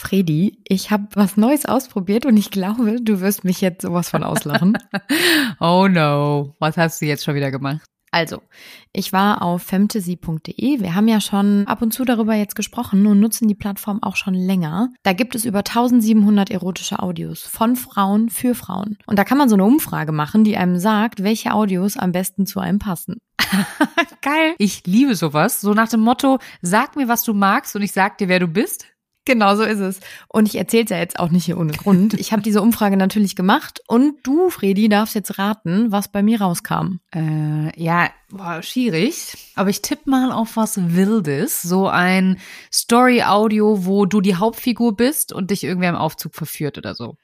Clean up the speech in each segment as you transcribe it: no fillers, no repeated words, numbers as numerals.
Fredi, ich habe was Neues ausprobiert und ich glaube, du wirst mich jetzt sowas von auslachen. Oh no, was hast du jetzt schon wieder gemacht? Also, ich war auf femtasy.de. Wir haben ja schon ab und zu darüber jetzt gesprochen und nutzen die Plattform auch schon länger. Da gibt es über 1700 erotische Audios von Frauen für Frauen. Und da kann man so eine Umfrage machen, die einem sagt, welche Audios am besten zu einem passen. Geil. Ich liebe sowas. So nach dem Motto, sag mir, was du magst und ich sag dir, wer du bist. Genau, so ist es. Und ich erzähle es ja jetzt auch nicht hier ohne Grund. Ich habe diese Umfrage natürlich gemacht und du, Fredi, darfst jetzt raten, was bei mir rauskam. Schwierig. Aber ich tippe mal auf was Wildes. So ein Story-Audio, wo du die Hauptfigur bist und dich irgendwer im Aufzug verführt oder so.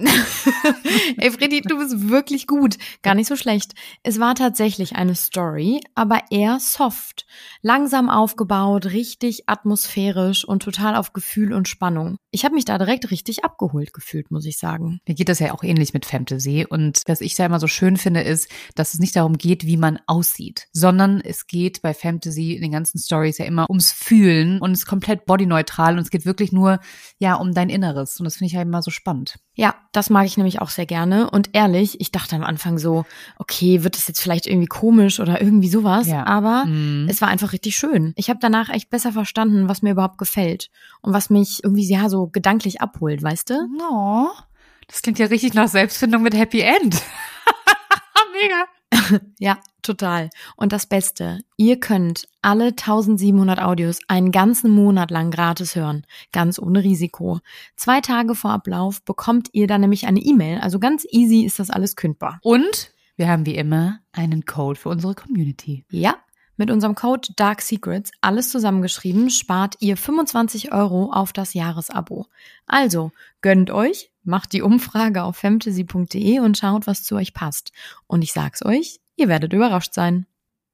Ey, Fredi, du bist wirklich gut. Gar nicht so schlecht. Es war tatsächlich eine Story, aber eher soft. Langsam aufgebaut, richtig atmosphärisch und total auf Gefühl und Spannung. Ich habe mich da direkt richtig abgeholt gefühlt, muss ich sagen. Mir geht das ja auch ähnlich mit Fantasy. Und was ich da immer so schön finde, ist, dass es nicht darum geht, wie man aussieht, sondern es geht bei Fantasy in den ganzen Stories ja immer ums Fühlen und es ist komplett bodyneutral und es geht wirklich nur um dein Inneres. Und das finde ich halt immer so spannend. Ja, das mag ich nämlich auch sehr gerne. Und ehrlich, ich dachte am Anfang so, okay, wird das jetzt vielleicht irgendwie komisch oder irgendwie sowas? Ja. Aber es war einfach richtig schön. Ich habe danach echt besser verstanden, was mir überhaupt gefällt und was mich irgendwie so gedanklich abholt, weißt du? Oh, das klingt ja richtig nach Selbstfindung mit Happy End. Mega. Ja, total. Und das Beste, ihr könnt alle 1700 Audios einen ganzen Monat lang gratis hören, ganz ohne Risiko. 2 Tage vor Ablauf bekommt ihr dann nämlich eine E-Mail, also ganz easy ist das alles kündbar. Und wir haben wie immer einen Code für unsere Community. Ja, mit unserem Code Dark Secrets, alles zusammengeschrieben, spart ihr 25 € auf das Jahresabo. Also, gönnt euch, macht die Umfrage auf femtasy.de und schaut, was zu euch passt. Und ich sag's euch, ihr werdet überrascht sein.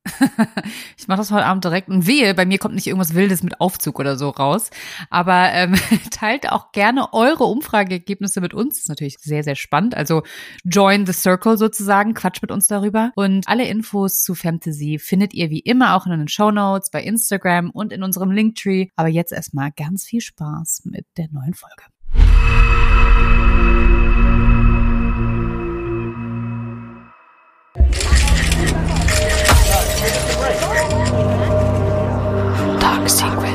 Ich mache das heute Abend direkt und wehe, bei mir kommt nicht irgendwas Wildes mit Aufzug oder so raus. Aber teilt auch gerne eure Umfrageergebnisse mit uns. Das ist natürlich sehr, sehr spannend. Also join the circle sozusagen, quatscht mit uns darüber. Und alle Infos zu Fantasy findet ihr wie immer auch in den Shownotes, bei Instagram und in unserem Linktree. Aber jetzt erstmal ganz viel Spaß mit der neuen Folge. Dark Secrets.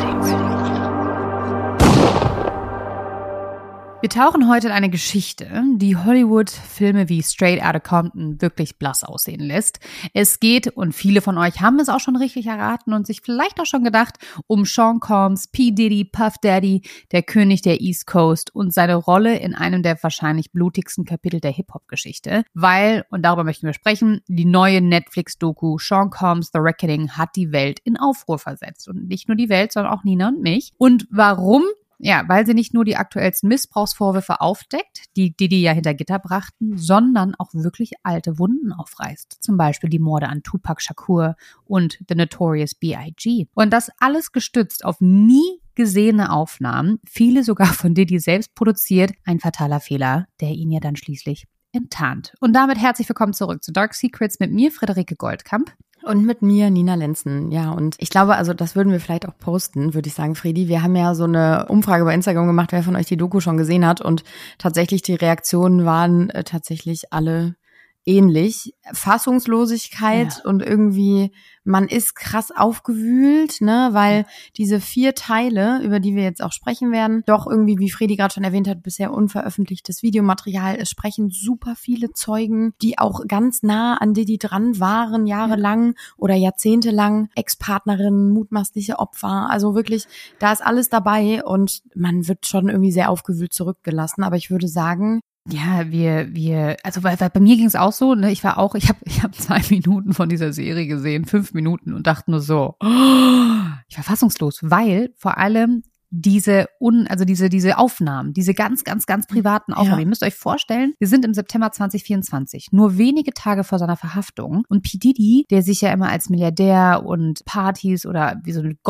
Wir tauchen heute in eine Geschichte, die Hollywood-Filme wie Straight Outta Compton wirklich blass aussehen lässt. Es geht, und viele von euch haben es auch schon richtig erraten und sich vielleicht auch schon gedacht, um Sean Combs, P. Diddy, Puff Daddy, der König der East Coast und seine Rolle in einem der wahrscheinlich blutigsten Kapitel der Hip-Hop-Geschichte. Weil, und darüber möchten wir sprechen, die neue Netflix-Doku Sean Combs The Reckoning hat die Welt in Aufruhr versetzt. Und nicht nur die Welt, sondern auch Nina und mich. Und warum? Ja, weil sie nicht nur die aktuellsten Missbrauchsvorwürfe aufdeckt, die Diddy ja hinter Gitter brachten, sondern auch wirklich alte Wunden aufreißt. Zum Beispiel die Morde an Tupac Shakur und The Notorious B.I.G. Und das alles gestützt auf nie gesehene Aufnahmen, viele sogar von Diddy selbst produziert, ein fataler Fehler, der ihn ja dann schließlich enttarnt. Und damit herzlich willkommen zurück zu Dark Secrets mit mir, Friederike Goldkamp. Und mit mir, Nina Lenzen. Ja, und ich glaube, also das würden wir vielleicht auch posten, würde ich sagen, Fredi. Wir haben ja so eine Umfrage bei Instagram gemacht, wer von euch die Doku schon gesehen hat. Und tatsächlich, die Reaktionen waren tatsächlich alle ähnlich. Fassungslosigkeit und irgendwie, man ist krass aufgewühlt, ne, weil diese 4 Teile, über die wir jetzt auch sprechen werden, doch irgendwie, wie Fredi gerade schon erwähnt hat, bisher unveröffentlichtes Videomaterial. Es sprechen super viele Zeugen, die auch ganz nah an Diddy dran waren, jahrelang oder jahrzehntelang, Ex-Partnerinnen, mutmaßliche Opfer. Also wirklich, da ist alles dabei und man wird schon irgendwie sehr aufgewühlt zurückgelassen. Aber ich würde sagen, ja, also weil bei mir ging es auch so, ne, ich habe 2 Minuten von dieser Serie gesehen, 5 Minuten und dachte nur so, ich war fassungslos, weil vor allem diese Aufnahmen, diese ganz, ganz, ganz privaten Aufnahmen. Ja. Ihr müsst euch vorstellen, wir sind im September 2024, nur wenige Tage vor seiner Verhaftung und P. Diddy, der sich ja immer als Milliardär und Partys oder wie so ein Gott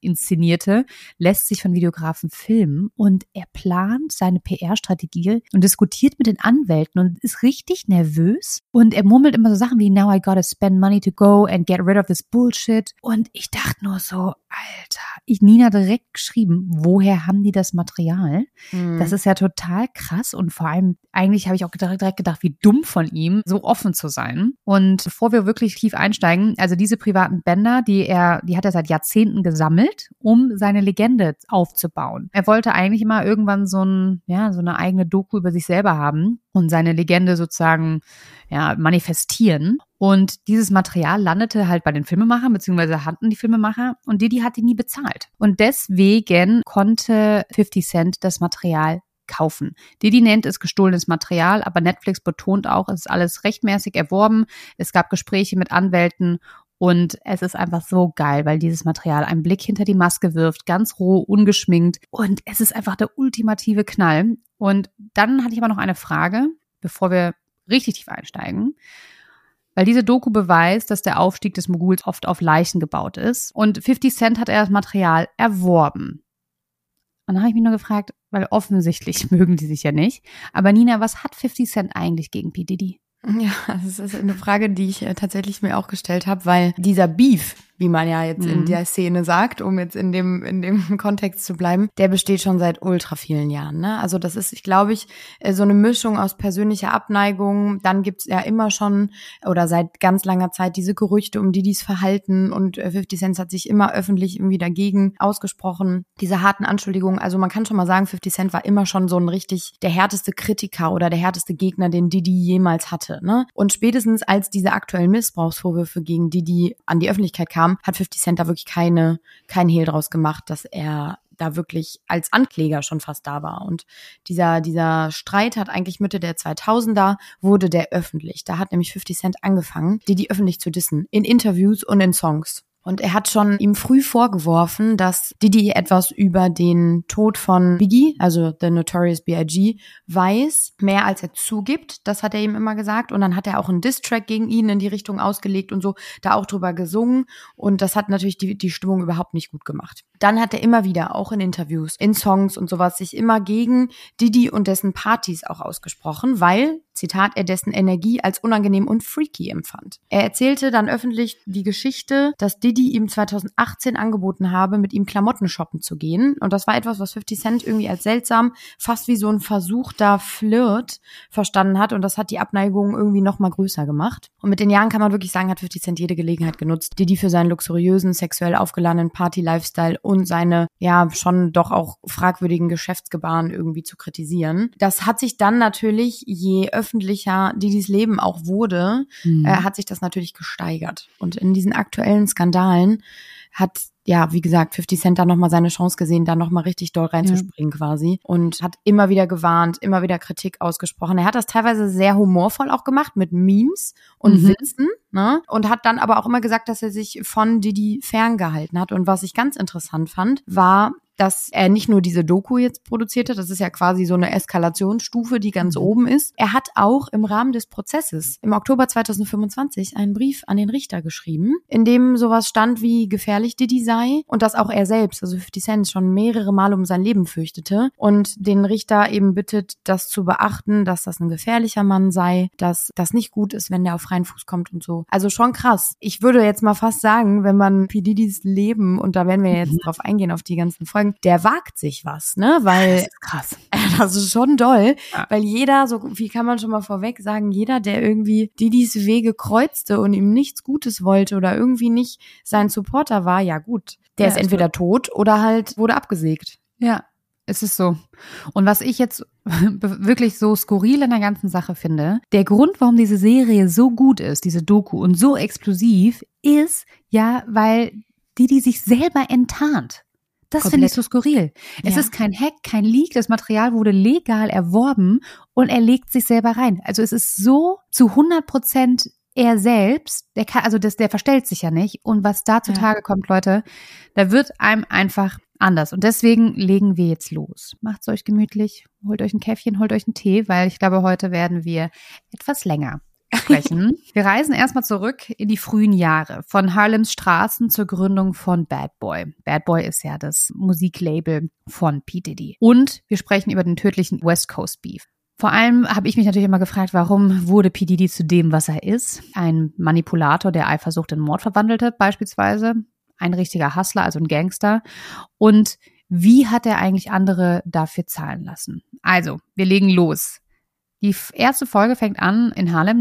inszenierte, lässt sich von Videografen filmen und er plant seine PR-Strategie und diskutiert mit den Anwälten und ist richtig nervös und er murmelt immer so Sachen wie now I gotta spend money to go and get rid of this bullshit und ich dachte nur so, Alter, Nina direkt geschrieben, woher haben die das Material? Das ist ja total krass und vor allem, eigentlich habe ich auch direkt gedacht, wie dumm von ihm, so offen zu sein. Und bevor wir wirklich tief einsteigen, also diese privaten Bänder, die hat er seit Jahrzehnten gesammelt, um seine Legende aufzubauen. Er wollte eigentlich immer irgendwann so eine eigene Doku über sich selber haben und seine Legende sozusagen manifestieren. Und dieses Material landete halt bei den Filmemachern, beziehungsweise hatten die Filmemacher und Diddy hat die nie bezahlt. Und deswegen konnte 50 Cent das Material kaufen. Diddy nennt es gestohlenes Material, aber Netflix betont auch, es ist alles rechtmäßig erworben. Es gab Gespräche mit Anwälten und es ist einfach so geil, weil dieses Material einen Blick hinter die Maske wirft, ganz roh, ungeschminkt und es ist einfach der ultimative Knall. Und dann hatte ich aber noch eine Frage, bevor wir richtig tief einsteigen. Weil diese Doku beweist, dass der Aufstieg des Moguls oft auf Leichen gebaut ist. Und 50 Cent hat das Material erworben. Und dann habe ich mich nur gefragt, weil offensichtlich mögen die sich ja nicht. Aber Nina, was hat 50 Cent eigentlich gegen P. Diddy? Ja, das ist eine Frage, die ich tatsächlich mir auch gestellt habe, weil dieser Beef, wie man ja jetzt in der Szene sagt, um jetzt in dem Kontext zu bleiben, der besteht schon seit ultra vielen Jahren, ne? Also das ist, ich glaube, so eine Mischung aus persönlicher Abneigung, dann gibt's ja immer schon oder seit ganz langer Zeit diese Gerüchte um Didys Verhalten und 50 Cent hat sich immer öffentlich irgendwie dagegen ausgesprochen, diese harten Anschuldigungen, also man kann schon mal sagen, 50 Cent war immer schon so ein richtig der härteste Kritiker oder der härteste Gegner, den Diddy jemals hatte, ne? Und spätestens als diese aktuellen Missbrauchsvorwürfe gegen Diddy an die Öffentlichkeit kamen, hat 50 Cent da wirklich kein Hehl draus gemacht, dass er da wirklich als Ankläger schon fast da war. Und dieser Streit hat eigentlich Mitte der 2000er, wurde der öffentlich. Da hat nämlich 50 Cent angefangen, Diddy öffentlich zu dissen, in Interviews und in Songs. Und er hat schon ihm früh vorgeworfen, dass Diddy etwas über den Tod von Biggie, also The Notorious B.I.G., weiß, mehr als er zugibt. Das hat er ihm immer gesagt. Und dann hat er auch einen Diss-Track gegen ihn in die Richtung ausgelegt und so, da auch drüber gesungen. Und das hat natürlich die Stimmung überhaupt nicht gut gemacht. Dann hat er immer wieder, auch in Interviews, in Songs und sowas, sich immer gegen Diddy und dessen Partys auch ausgesprochen, weil, Zitat, er dessen Energie als unangenehm und freaky empfand. Er erzählte dann öffentlich die Geschichte, dass Diddy ihm 2018 angeboten habe, mit ihm Klamotten shoppen zu gehen. Und das war etwas, was 50 Cent irgendwie als seltsam, fast wie so ein versuchter Flirt verstanden hat. Und das hat die Abneigung irgendwie noch mal größer gemacht. Und mit den Jahren kann man wirklich sagen, hat 50 Cent jede Gelegenheit genutzt, Diddy für seinen luxuriösen, sexuell aufgeladenen Party-Lifestyle und seine, ja, schon doch auch fragwürdigen Geschäftsgebaren irgendwie zu kritisieren. Das hat sich dann natürlich, je öffentlicher Diddys Leben auch wurde, hat sich das natürlich gesteigert. Und in diesen aktuellen Skandalen hat, ja, wie gesagt, 50 Cent da nochmal seine Chance gesehen, da nochmal richtig doll reinzuspringen quasi und hat immer wieder gewarnt, immer wieder Kritik ausgesprochen. Er hat das teilweise sehr humorvoll auch gemacht mit Memes und Witzen, ne? Und hat dann aber auch immer gesagt, dass er sich von Diddy ferngehalten hat. Und was ich ganz interessant fand, war, dass er nicht nur diese Doku jetzt produzierte, das ist ja quasi so eine Eskalationsstufe, die ganz oben ist. Er hat auch im Rahmen des Prozesses im Oktober 2025 einen Brief an den Richter geschrieben, in dem sowas stand wie gefährlich Diddy sei und dass auch er selbst, also 50 Cent, schon mehrere Male um sein Leben fürchtete und den Richter eben bittet, das zu beachten, dass das ein gefährlicher Mann sei, dass das nicht gut ist, wenn der auf freien Fuß kommt und so. Also schon krass. Ich würde jetzt mal fast sagen, wenn man P. Diddys Leben, und da werden wir jetzt drauf eingehen, auf die ganzen Folgen, der wagt sich was, ne? Weil das ist krass. Das ist schon doll, weil jeder, so wie kann man schon mal vorweg sagen, jeder, der irgendwie Diddys Wege kreuzte und ihm nichts Gutes wollte oder irgendwie nicht sein Supporter war, ja gut, der ist entweder tot oder halt wurde abgesägt. Ja, es ist so. Und was ich jetzt wirklich so skurril in der ganzen Sache finde, der Grund, warum diese Serie so gut ist, diese Doku, und so explosiv, ist ja, weil Diddy sich selber enttarnt. Das finde ich so skurril. Es ist kein Hack, kein Leak, das Material wurde legal erworben und er legt sich selber rein. Also es ist so zu 100% er selbst, der verstellt sich ja nicht. Und was da zutage kommt, Leute, da wird einem einfach anders. Und deswegen legen wir jetzt los. Macht's euch gemütlich, holt euch ein Käffchen, holt euch einen Tee, weil ich glaube, heute werden wir etwas länger. sprechen. Wir reisen erstmal zurück in die frühen Jahre von Harlems Straßen zur Gründung von Bad Boy. Bad Boy ist ja das Musiklabel von P. Diddy. Und wir sprechen über den tödlichen West Coast Beef. Vor allem habe ich mich natürlich immer gefragt, warum wurde P. Diddy zu dem, was er ist? Ein Manipulator, der Eifersucht in Mord verwandelte beispielsweise. Ein richtiger Hustler, also ein Gangster. Und wie hat er eigentlich andere dafür zahlen lassen? Also, wir legen los. Die erste Folge fängt an in Harlem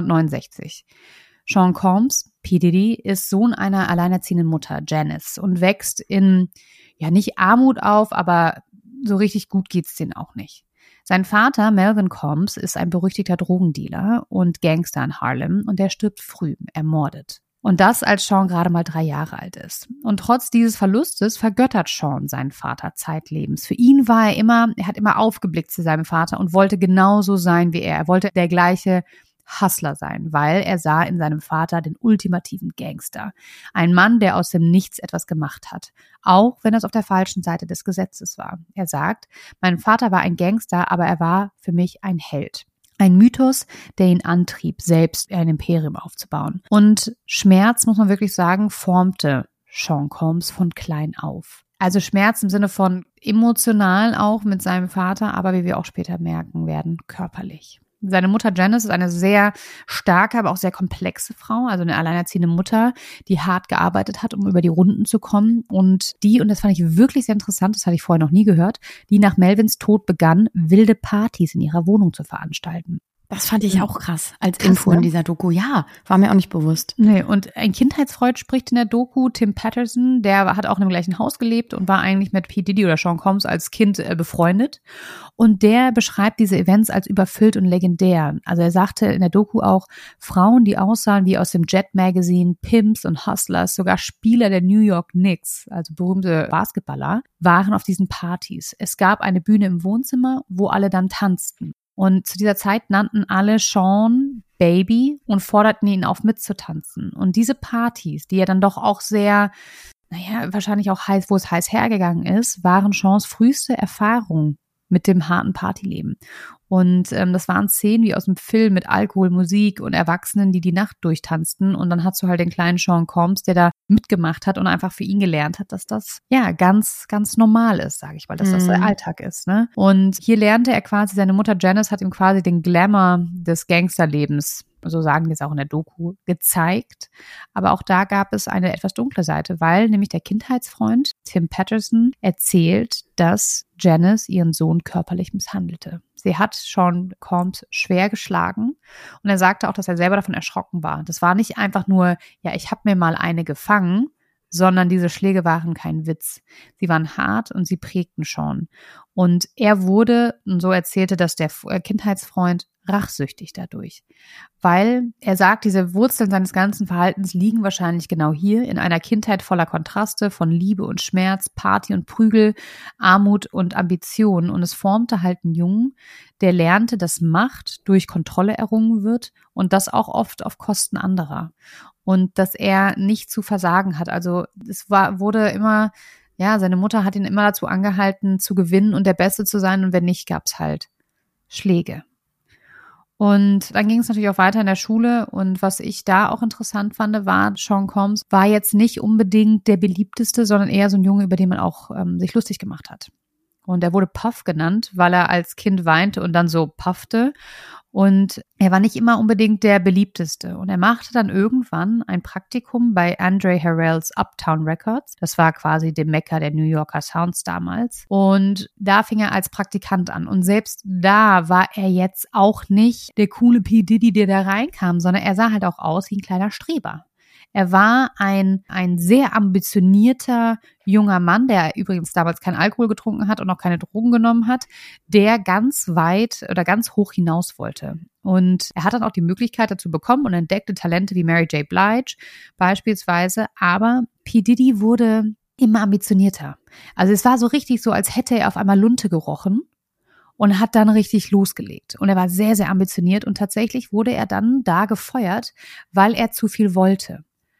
1969. Sean Combs, P. Diddy, ist Sohn einer alleinerziehenden Mutter, Janice, und wächst in, ja nicht Armut auf, aber so richtig gut geht's denen auch nicht. Sein Vater, Melvin Combs, ist ein berüchtigter Drogendealer und Gangster in Harlem und der stirbt früh, ermordet. Und das, als Sean gerade mal 3 Jahre alt ist. Und trotz dieses Verlustes vergöttert Sean seinen Vater zeitlebens. Für ihn war er hat immer aufgeblickt zu seinem Vater und wollte genauso sein wie er. Er wollte der gleiche Hustler sein, weil er sah in seinem Vater den ultimativen Gangster. Ein Mann, der aus dem Nichts etwas gemacht hat. Auch wenn es auf der falschen Seite des Gesetzes war. Er sagt, mein Vater war ein Gangster, aber er war für mich ein Held. Ein Mythos, der ihn antrieb, selbst ein Imperium aufzubauen. Und Schmerz, muss man wirklich sagen, formte Sean Combs von klein auf. Also Schmerz im Sinne von emotional auch mit seinem Vater, aber wie wir auch später merken werden, körperlich. Seine Mutter Janice ist eine sehr starke, aber auch sehr komplexe Frau, also eine alleinerziehende Mutter, die hart gearbeitet hat, um über die Runden zu kommen und das fand ich wirklich sehr interessant, das hatte ich vorher noch nie gehört, die nach Melvins Tod begann, wilde Partys in ihrer Wohnung zu veranstalten. Das fand ich auch krass als Info in dieser Doku. Ja, war mir auch nicht bewusst. Nee, und ein Kindheitsfreund spricht in der Doku, Tim Patterson, der hat auch in dem gleichen Haus gelebt und war eigentlich mit P. Diddy oder Sean Combs als Kind befreundet. Und der beschreibt diese Events als überfüllt und legendär. Also er sagte in der Doku auch, Frauen, die aussahen wie aus dem Jet Magazine, Pimps und Hustlers, sogar Spieler der New York Knicks, also berühmte Basketballer, waren auf diesen Partys. Es gab eine Bühne im Wohnzimmer, wo alle dann tanzten. Und zu dieser Zeit nannten alle Sean Baby und forderten ihn auf mitzutanzen. Und diese Partys, die ja dann doch auch sehr, wahrscheinlich auch heiß, wo es heiß hergegangen ist, waren Seans früheste Erfahrung mit dem harten Partyleben. Und das waren Szenen wie aus dem Film mit Alkohol, Musik und Erwachsenen, die die Nacht durchtanzten. Und dann hast du halt den kleinen Sean Combs, der da mitgemacht hat und einfach für ihn gelernt hat, dass das ja ganz, ganz normal ist, sage ich mal, dass das der Alltag ist. Ne? Und hier lernte er quasi, seine Mutter Janice hat ihm quasi den Glamour des Gangsterlebens, so sagen wir es auch in der Doku, gezeigt. Aber auch da gab es eine etwas dunkle Seite, weil nämlich der Kindheitsfreund Tim Patterson erzählt, dass Janice ihren Sohn körperlich misshandelte. Sie hat Sean Combs schwer geschlagen und er sagte auch, dass er selber davon erschrocken war. Das war nicht einfach nur, ja, ich habe mir mal eine gefangen, sondern diese Schläge waren kein Witz. Sie waren hart und sie prägten Sean. Und er wurde, und so erzählte das der Kindheitsfreund, rachsüchtig dadurch. Weil er sagt, diese Wurzeln seines ganzen Verhaltens liegen wahrscheinlich genau hier, in einer Kindheit voller Kontraste von Liebe und Schmerz, Party und Prügel, Armut und Ambition. Und es formte halt einen Jungen, der lernte, dass Macht durch Kontrolle errungen wird und das auch oft auf Kosten anderer. Und dass er nicht zu versagen hat. Also wurde immer, seine Mutter hat ihn immer dazu angehalten, zu gewinnen und der Beste zu sein. Und wenn nicht, gab es halt Schläge. Und dann ging es natürlich auch weiter in der Schule. Und was ich da auch interessant fand, war, Sean Combs war jetzt nicht unbedingt der beliebteste, sondern eher so ein Junge, über den man auch sich lustig gemacht hat. Und er wurde Puff genannt, weil er als Kind weinte und dann so puffte. Und er war nicht immer unbedingt der beliebteste. Und er machte dann irgendwann ein Praktikum bei Andre Harrell's Uptown Records. Das war quasi dem Mekka der New Yorker Sounds damals. Und da fing er als Praktikant an. Und selbst da war er jetzt auch nicht der coole P. Diddy, der da reinkam, sondern er sah halt auch aus wie ein kleiner Streber. Er war ein sehr ambitionierter junger Mann, der übrigens damals keinen Alkohol getrunken hat und auch keine Drogen genommen hat, der ganz weit oder ganz hoch hinaus wollte. Und er hat dann auch die Möglichkeit dazu bekommen und entdeckte Talente wie Mary J. Blige beispielsweise. Aber P. Diddy wurde immer ambitionierter. Also es war so richtig so, als hätte er auf einmal Lunte gerochen und hat dann richtig losgelegt. Und er war sehr, sehr ambitioniert und tatsächlich wurde er dann da gefeuert, weil er zu viel wollte.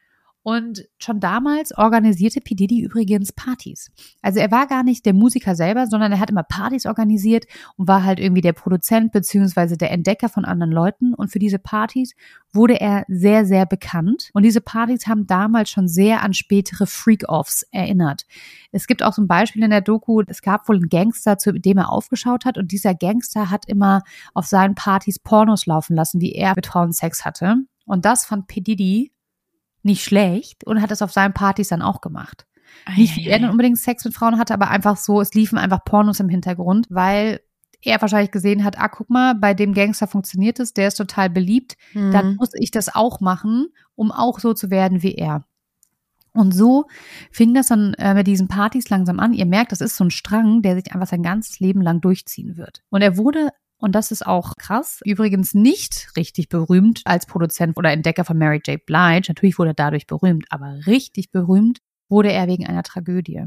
Und schon damals organisierte P. Diddy übrigens Partys. Also er war gar nicht der Musiker selber, sondern er hat immer Partys organisiert und war halt irgendwie der Produzent beziehungsweise der Entdecker von anderen Leuten. Und für diese Partys wurde er sehr, sehr bekannt. Und diese Partys haben damals schon sehr an spätere Freak-Offs erinnert. Es gibt auch so ein Beispiel in der Doku, es gab wohl einen Gangster, zu dem er aufgeschaut hat. Und dieser Gangster hat immer auf seinen Partys Pornos laufen lassen, wie er mit Frauen Sex hatte. Und das fand P. Diddy nicht schlecht und hat es auf seinen Partys dann auch gemacht. Nicht, wie er dann unbedingt Sex mit Frauen hatte, aber einfach so, es liefen einfach Pornos im Hintergrund, weil er wahrscheinlich gesehen hat, guck mal, bei dem Gangster funktioniert es, der ist total beliebt, dann muss ich das auch machen, um auch so zu werden wie er. Und so fing das dann mit diesen Partys langsam an. Ihr merkt, das ist so ein Strang, der sich einfach sein ganzes Leben lang durchziehen wird. Und er wurde, und das ist auch krass, übrigens nicht richtig berühmt als Produzent oder Entdecker von Mary J. Blige. Natürlich wurde er dadurch berühmt, aber richtig berühmt wurde er wegen einer Tragödie.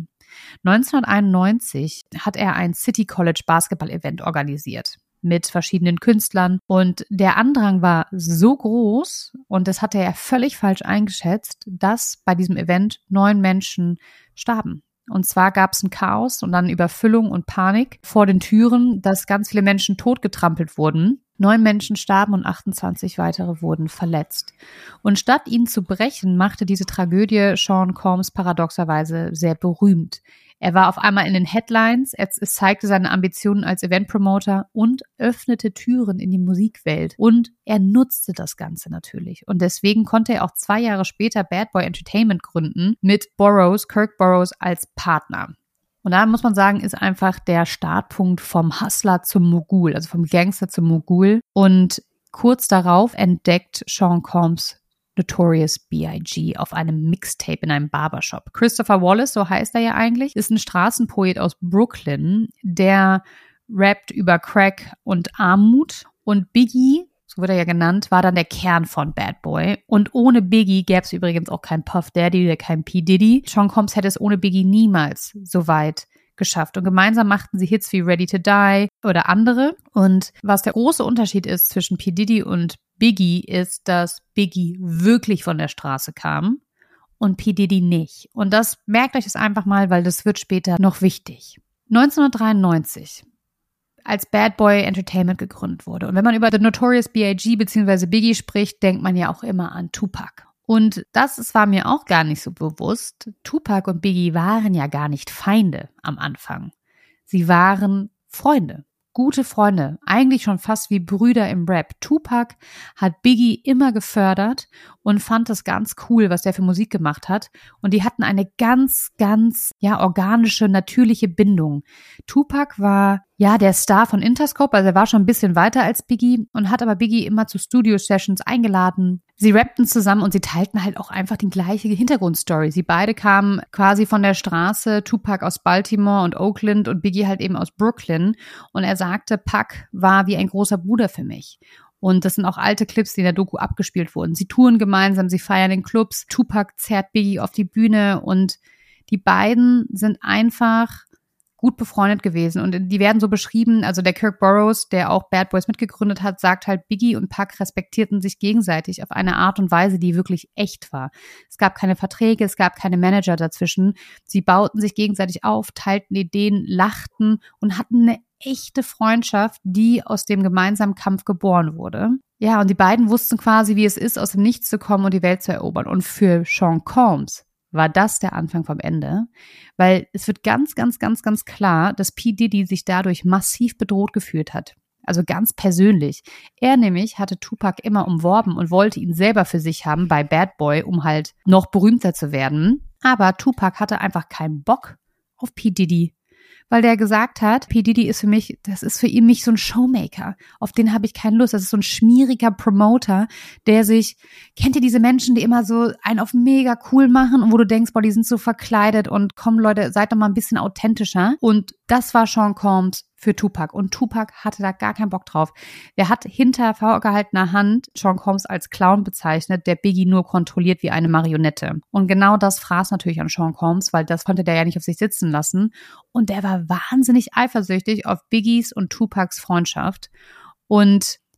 1991 hat er ein City College Basketball-Event organisiert mit verschiedenen Künstlern und der Andrang war so groß und das hatte er völlig falsch eingeschätzt, dass bei diesem Event 9 Menschen starben. Und zwar gab es ein Chaos und dann Überfüllung und Panik vor den Türen, dass ganz viele Menschen totgetrampelt wurden. 9 Menschen starben und 28 weitere wurden verletzt. Und statt ihn zu brechen, machte diese Tragödie Sean Combs paradoxerweise sehr berühmt. Er war auf einmal in den Headlines, es zeigte seine Ambitionen als Eventpromoter und öffnete Türen in die Musikwelt. Und er nutzte das Ganze natürlich. Und deswegen konnte er auch 2 Jahre später Bad Boy Entertainment gründen mit Kirk Burroughs als Partner. Und da muss man sagen, ist einfach der Startpunkt vom Hustler zum Mogul, also vom Gangster zum Mogul. Und kurz darauf entdeckt Sean Combs Notorious B.I.G. auf einem Mixtape in einem Barbershop. Christopher Wallace, so heißt er ja eigentlich, ist ein Straßenpoet aus Brooklyn, der rappt über Crack und Armut. Und Biggie, so wird er ja genannt, war dann der Kern von Bad Boy. Und ohne Biggie gäbe es übrigens auch keinen Puff Daddy oder keinen P. Diddy. Sean Combs hätte es ohne Biggie niemals so weit geschafft. Und gemeinsam machten sie Hits wie Ready to Die oder andere. Und was der große Unterschied ist zwischen P. Diddy und Biggie ist, dass Biggie wirklich von der Straße kam und P. Diddy nicht. Und das merkt euch das einfach mal, weil das wird später noch wichtig. 1993, als Bad Boy Entertainment gegründet wurde. Und wenn man über The Notorious B.I.G. bzw. Biggie spricht, denkt man ja auch immer an Tupac. Und das war mir auch gar nicht so bewusst. Tupac und Biggie waren ja gar nicht Feinde am Anfang. Sie waren Freunde. Gute Freunde, eigentlich schon fast wie Brüder im Rap. Tupac hat Biggie immer gefördert und fand das ganz cool, was der für Musik gemacht hat. Und die hatten eine ganz, ganz, organische, natürliche Bindung. Tupac war, der Star von Interscope, also er war schon ein bisschen weiter als Biggie und hat aber Biggie immer zu Studio-Sessions eingeladen. Sie rappten zusammen und sie teilten halt auch einfach die gleiche Hintergrundstory. Sie beide kamen quasi von der Straße, Tupac aus Baltimore und Oakland und Biggie halt eben aus Brooklyn. Und er sagte, Pac war wie ein großer Bruder für mich. Und das sind auch alte Clips, die in der Doku abgespielt wurden. Sie touren gemeinsam, sie feiern in Clubs. Tupac zerrt Biggie auf die Bühne und die beiden sind einfach gut befreundet gewesen. Und die werden so beschrieben, also der Kirk Burroughs, der auch Bad Boys mitgegründet hat, sagt halt, Biggie und Pac respektierten sich gegenseitig auf eine Art und Weise, die wirklich echt war. Es gab keine Verträge, es gab keine Manager dazwischen. Sie bauten sich gegenseitig auf, teilten Ideen, lachten und hatten eine echte Freundschaft, die aus dem gemeinsamen Kampf geboren wurde. Ja, und die beiden wussten quasi, wie es ist, aus dem Nichts zu kommen und die Welt zu erobern. Und für Sean Combs war das der Anfang vom Ende, weil es wird ganz, ganz, ganz, ganz klar, dass P. Diddy sich dadurch massiv bedroht gefühlt hat. Also ganz persönlich. Er nämlich hatte Tupac immer umworben und wollte ihn selber für sich haben bei Bad Boy, um halt noch berühmter zu werden. Aber Tupac hatte einfach keinen Bock auf P. Diddy, weil der gesagt hat, P. Diddy ist für mich, das ist für ihn mich so ein Showmaker, auf den habe ich keine Lust. Das ist so ein schmieriger Promoter, der sich, kennt ihr diese Menschen, die immer so einen auf mega cool machen und wo du denkst, boah, die sind so verkleidet und komm Leute, seid doch mal ein bisschen authentischer. Und das war Sean Combs für Tupac. Und Tupac hatte da gar keinen Bock drauf. Der hat hinter vorgehaltener Hand Sean Combs als Clown bezeichnet, der Biggie nur kontrolliert wie eine Marionette. Und genau das fraß natürlich an Sean Combs, weil das konnte der ja nicht auf sich sitzen lassen. Und der war wahnsinnig eifersüchtig auf Biggies und Tupacs Freundschaft. Und ja,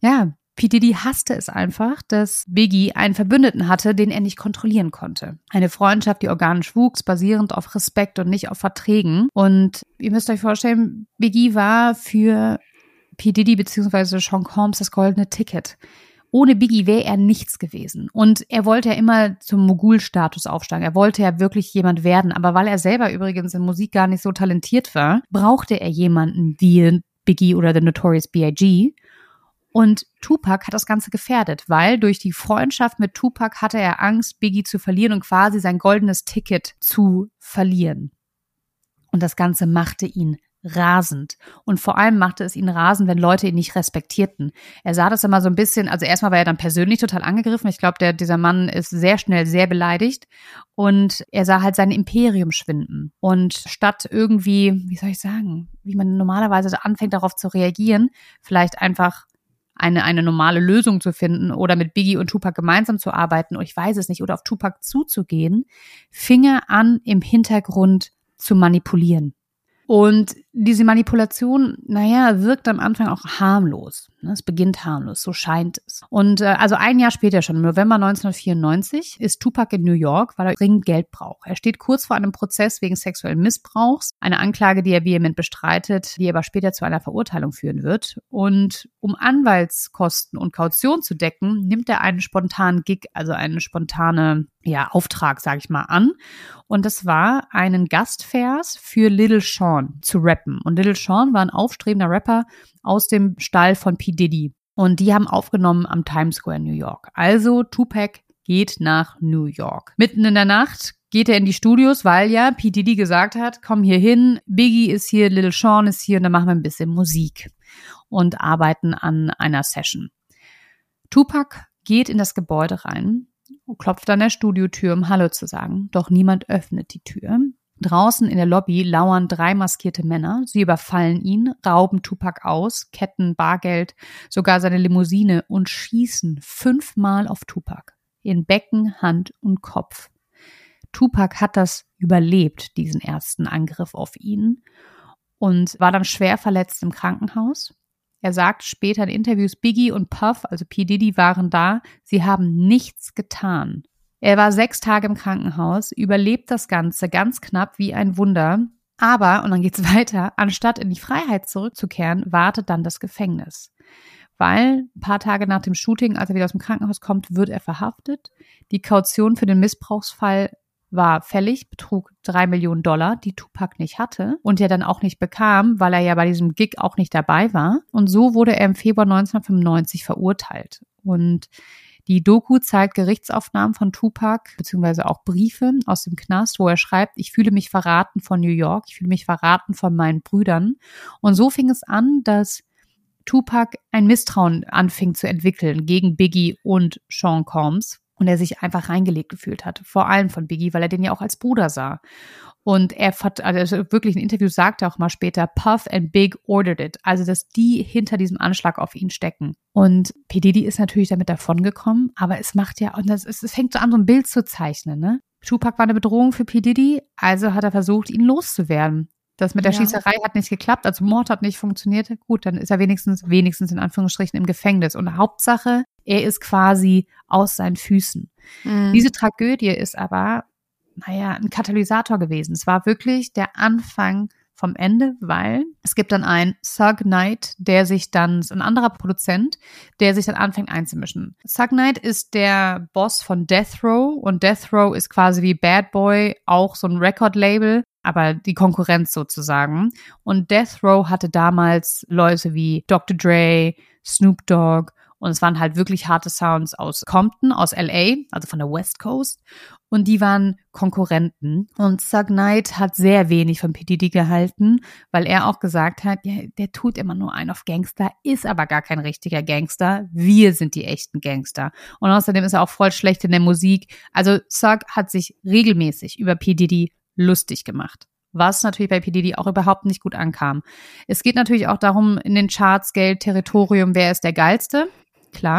P. Diddy hasste es einfach, dass Biggie einen Verbündeten hatte, den er nicht kontrollieren konnte. Eine Freundschaft, die organisch wuchs, basierend auf Respekt und nicht auf Verträgen. Und ihr müsst euch vorstellen, Biggie war für P. Diddy bzw. Sean Combs das goldene Ticket. Ohne Biggie wäre er nichts gewesen. Und er wollte ja immer zum Mogul-Status aufsteigen. Er wollte ja wirklich jemand werden. Aber weil er selber übrigens in Musik gar nicht so talentiert war, brauchte er jemanden wie Biggie oder The Notorious B.I.G., und Tupac hat das Ganze gefährdet, weil durch die Freundschaft mit Tupac hatte er Angst, Biggie zu verlieren und quasi sein goldenes Ticket zu verlieren. Und das Ganze machte ihn rasend. Und vor allem machte es ihn rasend, wenn Leute ihn nicht respektierten. Er sah das immer so ein bisschen, also erstmal war er dann persönlich total angegriffen. Ich glaube, dieser Mann ist sehr schnell sehr beleidigt. Und er sah halt sein Imperium schwinden. Und statt irgendwie, wie soll ich sagen, wie man normalerweise anfängt darauf zu reagieren, vielleicht einfach eine normale Lösung zu finden oder mit Biggie und Tupac gemeinsam zu arbeiten, oder ich weiß es nicht, oder auf Tupac zuzugehen, fing er an, im Hintergrund zu manipulieren. Und diese Manipulation, wirkt am Anfang auch harmlos. Es beginnt harmlos, so scheint es. Und also ein Jahr später schon, im November 1994, ist Tupac in New York, weil er dringend Geld braucht. Er steht kurz vor einem Prozess wegen sexuellen Missbrauchs, eine Anklage, die er vehement bestreitet, die aber später zu einer Verurteilung führen wird. Und um Anwaltskosten und Kaution zu decken, nimmt er einen spontanen Gig, also einen spontanen Auftrag, sage ich mal, an. Und das war, einen Gastvers für Little Sean zu rappen. Und Little Sean war ein aufstrebender Rapper aus dem Stall von P. Diddy. Und die haben aufgenommen am Times Square in New York. Also Tupac geht nach New York. Mitten in der Nacht geht er in die Studios, weil ja P. Diddy gesagt hat, komm hier hin, Biggie ist hier, Little Sean ist hier und dann machen wir ein bisschen Musik und arbeiten an einer Session. Tupac geht in das Gebäude rein und klopft an der Studiotür, um Hallo zu sagen. Doch niemand öffnet die Tür. Draußen in der Lobby lauern 3 maskierte Männer. Sie überfallen ihn, rauben Tupac aus, Ketten, Bargeld, sogar seine Limousine und schießen 5-mal auf Tupac. In Becken, Hand und Kopf. Tupac hat das überlebt, diesen ersten Angriff auf ihn, und war dann schwer verletzt im Krankenhaus. Er sagt später in Interviews, Biggie und Puff, also P. Diddy, waren da. Sie haben nichts getan. Er war 6 Tage im Krankenhaus, überlebt das Ganze ganz knapp wie ein Wunder. Aber, und dann geht's weiter, anstatt in die Freiheit zurückzukehren, wartet dann das Gefängnis. Weil ein paar Tage nach dem Shooting, als er wieder aus dem Krankenhaus kommt, wird er verhaftet. Die Kaution für den Missbrauchsfall war fällig, betrug $3 Millionen, die Tupac nicht hatte und er dann auch nicht bekam, weil er ja bei diesem Gig auch nicht dabei war. Und so wurde er im Februar 1995 verurteilt. Und die Doku zeigt Gerichtsaufnahmen von Tupac, beziehungsweise auch Briefe aus dem Knast, wo er schreibt, ich fühle mich verraten von New York, ich fühle mich verraten von meinen Brüdern. Und so fing es an, dass Tupac ein Misstrauen anfing zu entwickeln gegen Biggie und Sean Combs. Und er sich einfach reingelegt gefühlt hat, vor allem von Biggie, weil er den ja auch als Bruder sah. Und er also wirklich in Interviews sagte auch mal später, Puff and Big ordered it, also dass die hinter diesem Anschlag auf ihn stecken. Und P. Diddy ist natürlich damit davongekommen, aber es macht ja, und es fängt so an, so ein Bild zu zeichnen, ne? Tupac war eine Bedrohung für P. Diddy, also hat er versucht, ihn loszuwerden. Das mit der Schießerei hat nicht geklappt, also Mord hat nicht funktioniert. Gut, dann ist er wenigstens in Anführungsstrichen im Gefängnis. Und Hauptsache, er ist quasi aus seinen Füßen. Mhm. Diese Tragödie ist aber, ein Katalysator gewesen. Es war wirklich der Anfang vom Ende, weil es gibt dann einen Suge Knight, ein anderer Produzent, der sich dann anfängt einzumischen. Suge Knight ist der Boss von Death Row und Death Row ist quasi wie Bad Boy, auch so ein Record-Label, aber die Konkurrenz sozusagen. Und Death Row hatte damals Leute wie Dr. Dre, Snoop Dogg, und es waren halt wirklich harte Sounds aus Compton, aus LA, also von der West Coast. Und die waren Konkurrenten. Und Suge Knight hat sehr wenig von P. Diddy gehalten, weil er auch gesagt hat, ja, der tut immer nur einen auf Gangster, ist aber gar kein richtiger Gangster. Wir sind die echten Gangster. Und außerdem ist er auch voll schlecht in der Musik. Also Suge hat sich regelmäßig über P. Diddy lustig gemacht. Was natürlich bei P. Diddy auch überhaupt nicht gut ankam. Es geht natürlich auch darum, in den Charts, Geld, Territorium, wer ist der Geilste? Klar.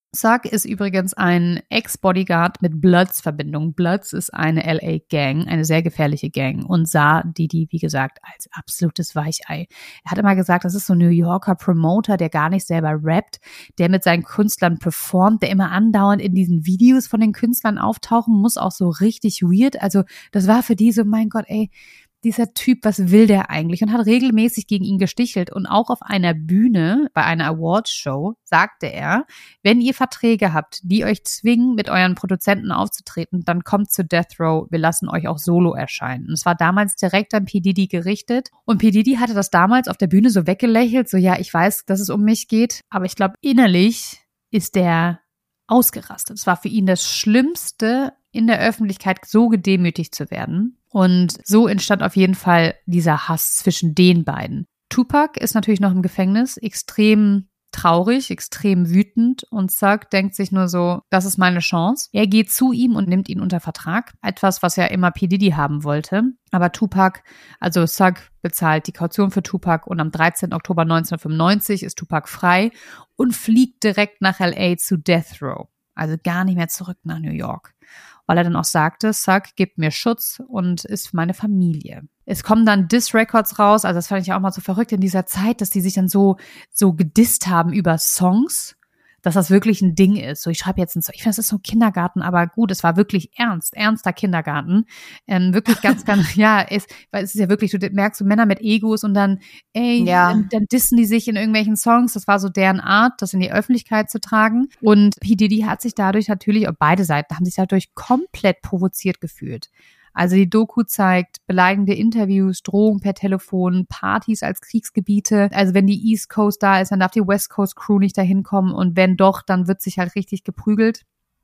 Sugg ist übrigens ein Ex-Bodyguard mit Bloods-Verbindung. Bloods ist eine LA-Gang, eine sehr gefährliche Gang und sah Diddy, wie gesagt, als absolutes Weichei. Er hat immer gesagt, das ist so ein New Yorker Promoter, der gar nicht selber rappt, der mit seinen Künstlern performt, der immer andauernd in diesen Videos von den Künstlern auftauchen muss, auch so richtig weird. Also das war für die so, mein Gott, ey, dieser Typ, was will der eigentlich? Und hat regelmäßig gegen ihn gestichelt. Und auch auf einer Bühne, bei einer Awards-Show, sagte er, wenn ihr Verträge habt, die euch zwingen, mit euren Produzenten aufzutreten, dann kommt zu Death Row, wir lassen euch auch solo erscheinen. Und es war damals direkt an P. Diddy gerichtet. Und P. Diddy hatte das damals auf der Bühne so weggelächelt, so ja, ich weiß, dass es um mich geht, aber ich glaube, innerlich ist der ausgerastet. Es war für ihn das Schlimmste, in der Öffentlichkeit so gedemütigt zu werden. Und so entstand auf jeden Fall dieser Hass zwischen den beiden. Tupac ist natürlich noch im Gefängnis, extrem traurig, extrem wütend und Sugg denkt sich nur so, das ist meine Chance. Er geht zu ihm und nimmt ihn unter Vertrag. Etwas, was ja immer P. Diddy haben wollte. Aber Tupac, also Sugg bezahlt die Kaution für Tupac und am 13. Oktober 1995 ist Tupac frei und fliegt direkt nach LA zu Death Row. Also gar nicht mehr zurück nach New York. Weil er dann auch sagte, Sugg gibt mir Schutz und ist für meine Familie. Es kommen dann Diss-Records raus, also das fand ich ja auch mal so verrückt in dieser Zeit, dass die sich dann so gedisst haben über Songs, dass das wirklich ein Ding ist. So, ich schreibe jetzt einen Song, ich finde, das ist so Kindergarten, aber gut, es war wirklich ernster Kindergarten. Wirklich ganz, ja, weil es ist ja wirklich, du merkst so Männer mit Egos und dann, dann dissen die sich in irgendwelchen Songs. Das war so deren Art, das in die Öffentlichkeit zu tragen. Und P. Diddy hat sich dadurch natürlich, und beide Seiten haben sich dadurch komplett provoziert gefühlt. Also die Doku zeigt beleidigende Interviews, Drohungen per Telefon, Partys als Kriegsgebiete. Also wenn die East Coast da ist, dann darf die West Coast Crew nicht dahin kommen und wenn doch, dann wird sich halt richtig geprügelt.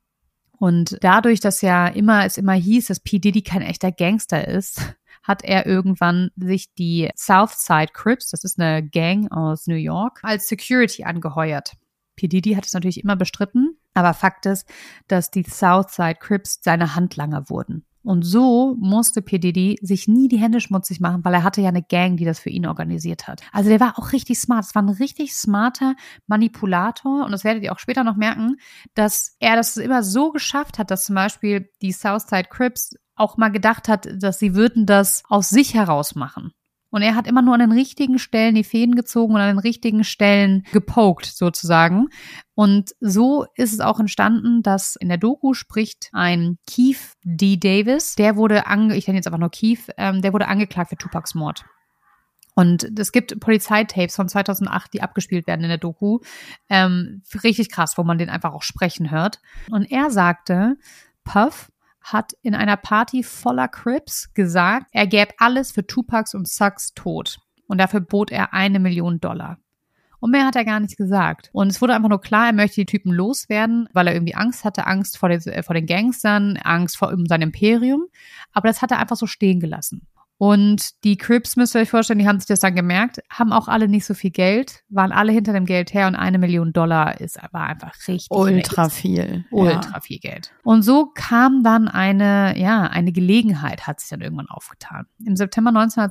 Und dadurch, dass es immer hieß, dass P. Diddy kein echter Gangster ist, hat er irgendwann sich die Southside Crips, das ist eine Gang aus New York, als Security angeheuert. P. Diddy hat es natürlich immer bestritten, aber Fakt ist, dass die Southside Crips seine Handlanger wurden. Und so musste P. Diddy sich nie die Hände schmutzig machen, weil er hatte ja eine Gang, die das für ihn organisiert hat. Also der war auch richtig smart. Es war ein richtig smarter Manipulator. Und das werdet ihr auch später noch merken, dass er das immer so geschafft hat, dass zum Beispiel die Southside Crips auch mal gedacht hat, dass sie würden das aus sich heraus machen. Und er hat immer nur an den richtigen Stellen die Fäden gezogen und an den richtigen Stellen gepokt sozusagen. Und so ist es auch entstanden, dass in der Doku spricht ein Keith D. Davis, der wurde ich nenne jetzt einfach nur Keith, der wurde angeklagt für Tupacs Mord. Und es gibt Polizeitapes von 2008, die abgespielt werden in der Doku. Richtig krass, wo man den einfach auch sprechen hört. Und er sagte, Puff hat in einer Party voller Crips gesagt, er gäbe alles für Tupacs und Suggs Tod. Und dafür bot er $1 Million. Und mehr hat er gar nicht gesagt. Und es wurde einfach nur klar, er möchte die Typen loswerden, weil er irgendwie Angst hatte, Angst vor den Gangstern, Angst vor sein Imperium. Aber das hat er einfach so stehen gelassen. Und die Crips, müsst ihr euch vorstellen, die haben sich das dann gemerkt, haben auch alle nicht so viel Geld, waren alle hinter dem Geld her und $1 Million war einfach richtig ultra viel. Ultra viel Geld. Und so kam dann eine Gelegenheit, hat sich dann irgendwann aufgetan. Im September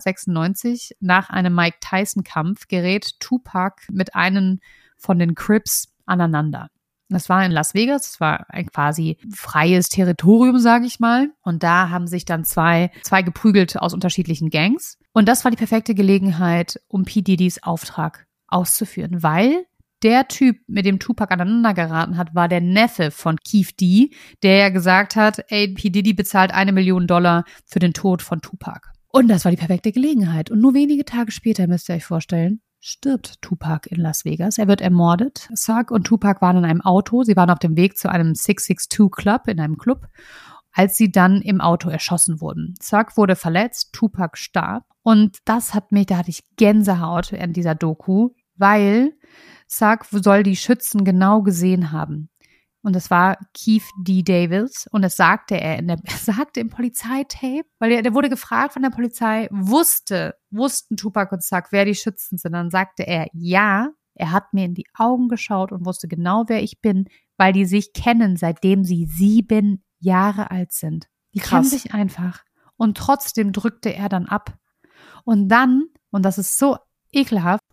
1996, nach einem Mike Tyson-Kampf, gerät Tupac mit einem von den Crips aneinander. Das war in Las Vegas, das war ein quasi freies Territorium, sage ich mal. Und da haben sich dann zwei geprügelt aus unterschiedlichen Gangs. Und das war die perfekte Gelegenheit, um P. Diddys Auftrag auszuführen, weil der Typ, mit dem Tupac aneinander geraten hat, war der Neffe von Keith D., der ja gesagt hat, ey, P. Diddy bezahlt $1 Million für den Tod von Tupac. Und das war die perfekte Gelegenheit. Und nur wenige Tage später, müsst ihr euch vorstellen, stirbt Tupac in Las Vegas. Er wird ermordet. Sugg und Tupac waren in einem Auto. Sie waren auf dem Weg zu einem 662 Club, in einem Club, als sie dann im Auto erschossen wurden. Sugg wurde verletzt, Tupac starb. Und da hatte ich Gänsehaut in dieser Doku, weil Sugg soll die Schützen genau gesehen haben. Und das war Keith D. Davis. Und das sagte er sagte im Polizeitape, weil der wurde gefragt von der Polizei, wussten Tupac und Sugg, wer die Schützen sind. Dann sagte er, ja, er hat mir in die Augen geschaut und wusste genau, wer ich bin, weil die sich kennen, seitdem sie 7 Jahre alt sind. Die kennen sich einfach. Und trotzdem drückte er dann ab. Und dann, und das ist so ekelhaft,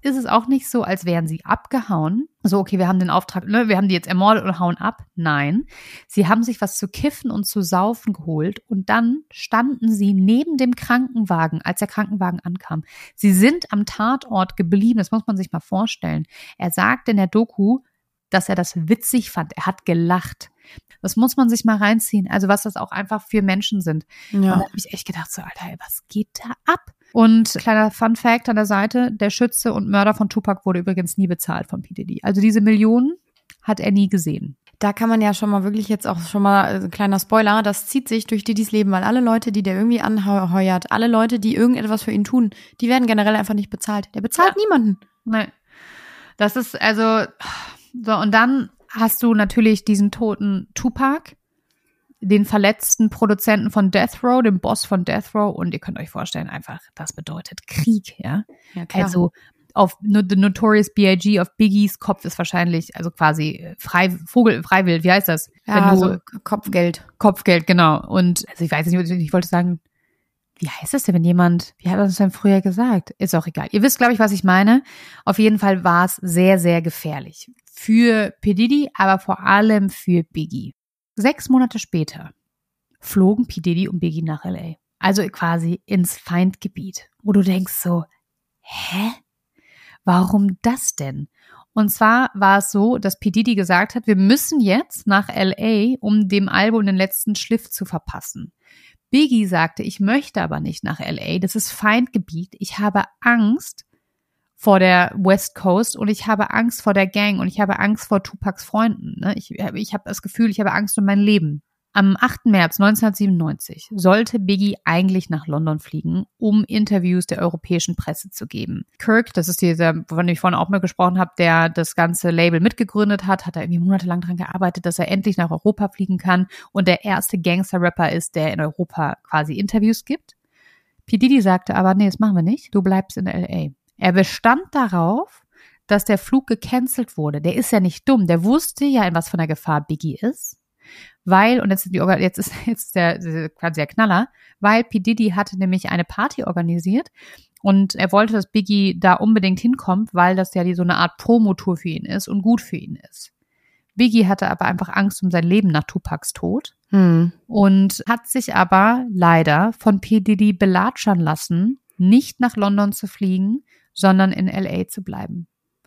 ist es auch nicht so, als wären sie abgehauen. So, okay, wir haben den Auftrag, ne, wir haben die jetzt ermordet und hauen ab. Nein, sie haben sich was zu kiffen und zu saufen geholt und dann standen sie neben dem Krankenwagen, als der Krankenwagen ankam. Sie sind am Tatort geblieben, das muss man sich mal vorstellen. Er sagt in der Doku, dass er das witzig fand. Er hat gelacht. Das muss man sich mal reinziehen. Also was das auch einfach für Menschen sind. Ja. Und da habe ich echt gedacht, so Alter, ey, was geht da ab? Und kleiner Fun Fact an der Seite, der Schütze und Mörder von Tupac wurde übrigens nie bezahlt von P. Diddy. Also diese Millionen hat er nie gesehen. Da kann man ja schon mal wirklich jetzt auch schon mal, kleiner Spoiler, das zieht sich durch Diddys Leben, weil alle Leute, die der irgendwie anheuert, alle Leute, die irgendetwas für ihn tun, die werden generell einfach nicht bezahlt. Der bezahlt niemanden. Nein. Das ist also, so, und dann hast du natürlich diesen toten Tupac, den verletzten Produzenten von Death Row, den Boss von Death Row, und ihr könnt euch vorstellen, einfach, das bedeutet Krieg, ja. Ja, klar. Also auf The Notorious B.I.G. auf Biggies Kopf ist wahrscheinlich, also quasi freiwillig, wie heißt das? Ja, also Kopfgeld. Kopfgeld, genau. Und also ich weiß nicht, ich wollte sagen, wie heißt das denn, wenn jemand, wie hat er das denn früher gesagt? Ist auch egal. Ihr wisst, glaube ich, was ich meine. Auf jeden Fall war es sehr, sehr gefährlich. Für P. Diddy, aber vor allem für Biggie. 6 Monate später flogen P. Diddy und Biggie nach L.A. Also quasi ins Feindgebiet. Wo du denkst so, hä? Warum das denn? Und zwar war es so, dass P. Diddy gesagt hat, wir müssen jetzt nach L.A., um dem Album den letzten Schliff zu verpassen. Biggie sagte, ich möchte aber nicht nach L.A., das ist Feindgebiet, ich habe Angst vor der West Coast und ich habe Angst vor der Gang und ich habe Angst vor Tupacs Freunden. Ne? Ich habe das Gefühl, ich habe Angst um mein Leben. Am 8. März 1997 sollte Biggie eigentlich nach London fliegen, um Interviews der europäischen Presse zu geben. Kirk, das ist dieser, wovon ich vorhin auch mal gesprochen habe, der das ganze Label mitgegründet hat da irgendwie monatelang dran gearbeitet, dass er endlich nach Europa fliegen kann und der erste Gangster-Rapper ist, der in Europa quasi Interviews gibt. P. Diddy sagte aber, nee, das machen wir nicht, du bleibst in L.A. Er bestand darauf, dass der Flug gecancelt wurde. Der ist ja nicht dumm, der wusste ja, in was von der Gefahr Biggie ist. Weil, und jetzt ist der quasi der Knaller, weil P. Diddy hatte nämlich eine Party organisiert und er wollte, dass Biggie da unbedingt hinkommt, weil das ja so eine Art Promotour für ihn ist und gut für ihn ist. Biggie hatte aber einfach Angst um sein Leben nach Tupacs Tod und hat sich aber leider von P. Diddy belatschern lassen, nicht nach London zu fliegen, sondern in L.A. zu bleiben.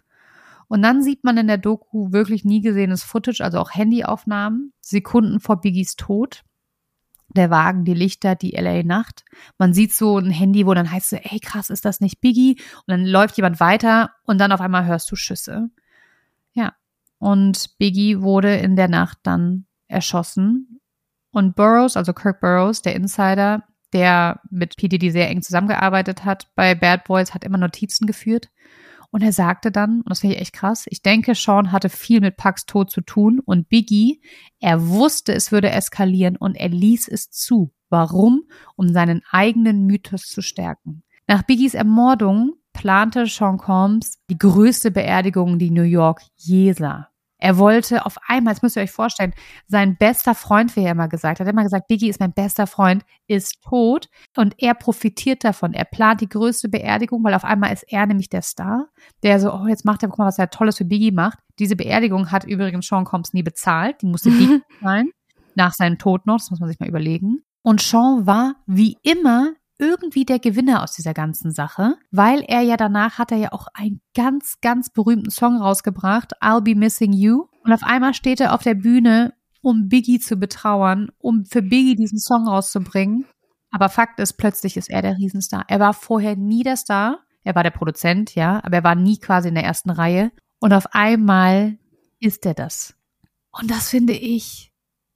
Und dann sieht man in der Doku wirklich nie gesehenes Footage, also auch Handyaufnahmen, Sekunden vor Biggies Tod. Der Wagen, die Lichter, die LA-Nacht. Man sieht so ein Handy, wo dann heißt so, ey krass, ist das nicht Biggie? Und dann läuft jemand weiter und dann auf einmal hörst du Schüsse. Ja, und Biggie wurde in der Nacht dann erschossen. Und Burroughs, also Kirk Burroughs, der Insider, der mit P. Diddy sehr eng zusammengearbeitet hat bei Bad Boys, hat immer Notizen geführt. Und er sagte dann, und das finde ich echt krass, ich denke, Sean hatte viel mit Pacs Tod zu tun und Biggie, er wusste, es würde eskalieren und er ließ es zu. Warum? Um seinen eigenen Mythos zu stärken. Nach Biggies Ermordung plante Sean Combs die größte Beerdigung, die New York je sah. Er wollte auf einmal, das müsst ihr euch vorstellen, sein bester Freund, wie er immer gesagt hat, Biggie ist mein bester Freund, ist tot und er profitiert davon. Er plant die größte Beerdigung, weil auf einmal ist er nämlich der Star, der so, oh, jetzt macht er, guck mal, was er Tolles für Biggie macht. Diese Beerdigung hat übrigens Sean Combs nie bezahlt, die musste Biggie bezahlen, nach seinem Tod noch, das muss man sich mal überlegen. Und Sean war wie immer irgendwie der Gewinner aus dieser ganzen Sache, weil er ja danach hat er ja auch einen ganz, ganz berühmten Song rausgebracht, I'll Be Missing You. Und auf einmal steht er auf der Bühne, um Biggie zu betrauern, um für Biggie diesen Song rauszubringen. Aber Fakt ist, plötzlich ist er der Riesenstar. Er war vorher nie der Star. Er war der Produzent, ja, aber er war nie quasi in der ersten Reihe. Und auf einmal ist er das. Und das finde ich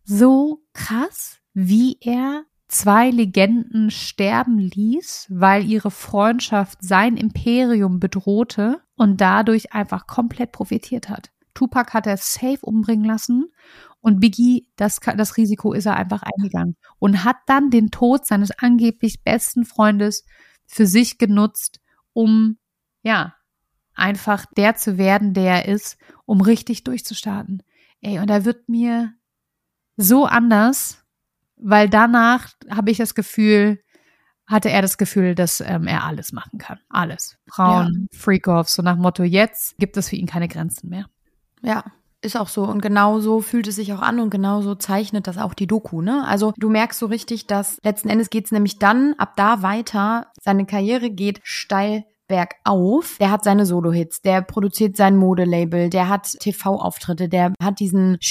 so krass, wie er 2 Legenden sterben ließ, weil ihre Freundschaft sein Imperium bedrohte und dadurch einfach komplett profitiert hat. Tupac hat er safe umbringen lassen und Biggie, das Risiko ist er einfach eingegangen und hat dann den Tod seines angeblich besten Freundes für sich genutzt, um, ja, einfach der zu werden, der er ist, um richtig durchzustarten. Ey, und er wird mir so anders, weil danach habe ich das Gefühl, hatte er das Gefühl, dass er alles machen kann. Alles. Frauen, Freak-Offs, so nach dem Motto, jetzt gibt es für ihn keine Grenzen mehr. Ja, ist auch so. Und genau so fühlt es sich auch an und genau so zeichnet das auch die Doku, ne? Also du merkst so richtig, dass letzten Endes geht's nämlich dann ab da weiter. Seine Karriere geht steil bergauf. Der hat seine Solo-Hits, der produziert sein Modelabel, der hat TV-Auftritte, der hat diesen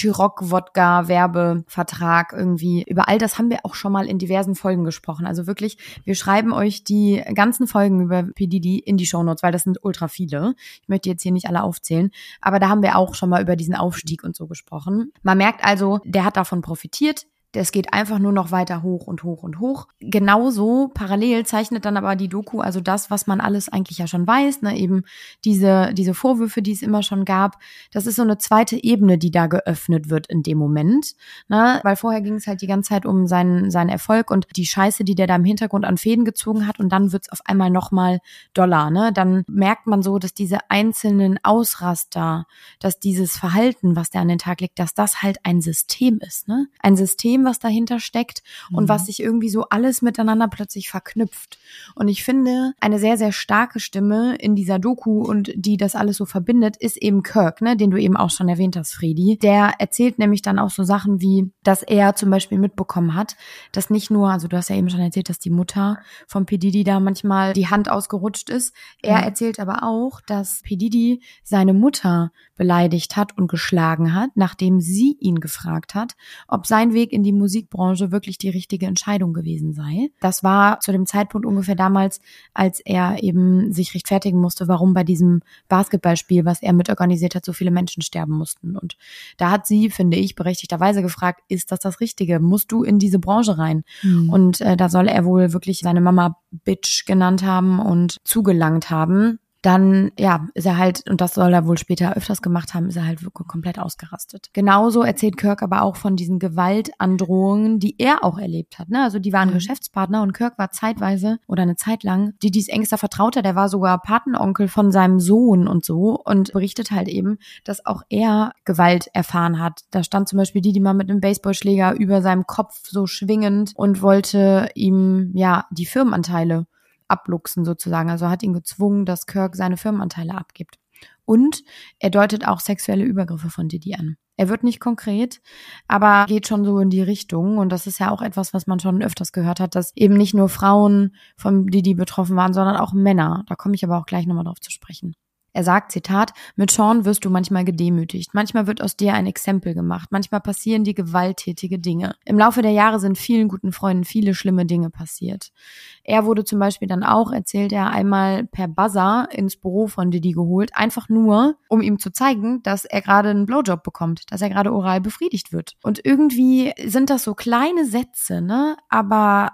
Chiroc-Wodka-Werbevertrag irgendwie. Über all das haben wir auch schon mal in diversen Folgen gesprochen. Also wirklich, wir schreiben euch die ganzen Folgen über P. Diddy in die Shownotes, weil das sind ultra viele. Ich möchte jetzt hier nicht alle aufzählen, aber da haben wir auch schon mal über diesen Aufstieg und so gesprochen. Man merkt also, der hat davon profitiert. Es geht einfach nur noch weiter hoch und hoch und hoch. Genauso parallel zeichnet dann aber die Doku, also das, was man alles eigentlich ja schon weiß, ne, eben diese Vorwürfe, die es immer schon gab. Das ist so eine zweite Ebene, die da geöffnet wird in dem Moment, ne, weil vorher ging es halt die ganze Zeit um seinen Erfolg und die Scheiße, die der da im Hintergrund an Fäden gezogen hat, und dann wird's auf einmal nochmal doller, ne. Dann merkt man so, dass diese einzelnen Ausraster, dass dieses Verhalten, was der an den Tag legt, dass das halt ein System ist, ne. Ein System, was dahinter steckt und was sich irgendwie so alles miteinander plötzlich verknüpft. Und ich finde, eine sehr, sehr starke Stimme in dieser Doku und die das alles so verbindet, ist eben Kirk, ne, den du eben auch schon erwähnt hast, Fredi. Der erzählt nämlich dann auch so Sachen wie, dass er zum Beispiel mitbekommen hat, dass nicht nur, also du hast ja eben schon erzählt, dass die Mutter von P. Diddy da manchmal die Hand ausgerutscht ist. Er erzählt aber auch, dass P. Diddy seine Mutter beleidigt hat und geschlagen hat, nachdem sie ihn gefragt hat, ob sein Weg in die Musikbranche wirklich die richtige Entscheidung gewesen sei. Das war zu dem Zeitpunkt ungefähr damals, als er eben sich rechtfertigen musste, warum bei diesem Basketballspiel, was er mitorganisiert hat, so viele Menschen sterben mussten. Und da hat sie, finde ich, berechtigterweise gefragt, ist das Richtige? Musst du in diese Branche rein? Und da soll er wohl wirklich seine Mama Bitch genannt haben und zugelangt haben. Dann, ja, ist er halt, und das soll er wohl später öfters gemacht haben, ist er halt wirklich komplett ausgerastet. Genauso erzählt Kirk aber auch von diesen Gewaltandrohungen, die er auch erlebt hat, ne? Also die waren Geschäftspartner und Kirk war zeitweise oder eine Zeit lang Didys engster Vertrauter, der war sogar Patenonkel von seinem Sohn und so, und berichtet halt eben, dass auch er Gewalt erfahren hat. Da stand zum Beispiel Diddy mal mit einem Baseballschläger über seinem Kopf so schwingend und wollte ihm, ja, die Firmenanteile abluchsen sozusagen. Also hat ihn gezwungen, dass Kirk seine Firmenanteile abgibt. Und er deutet auch sexuelle Übergriffe von Diddy an. Er wird nicht konkret, aber geht schon so in die Richtung. Und das ist ja auch etwas, was man schon öfters gehört hat, dass eben nicht nur Frauen von Diddy betroffen waren, sondern auch Männer. Da komme ich aber auch gleich nochmal drauf zu sprechen. Er sagt, Zitat, mit Sean wirst du manchmal gedemütigt, manchmal wird aus dir ein Exempel gemacht, manchmal passieren dir gewalttätige Dinge. Im Laufe der Jahre sind vielen guten Freunden viele schlimme Dinge passiert. Er wurde zum Beispiel dann auch, erzählt er, einmal per Buzzer ins Büro von Diddy geholt, einfach nur, um ihm zu zeigen, dass er gerade einen Blowjob bekommt, dass er gerade oral befriedigt wird. Und irgendwie sind das so kleine Sätze, ne, aber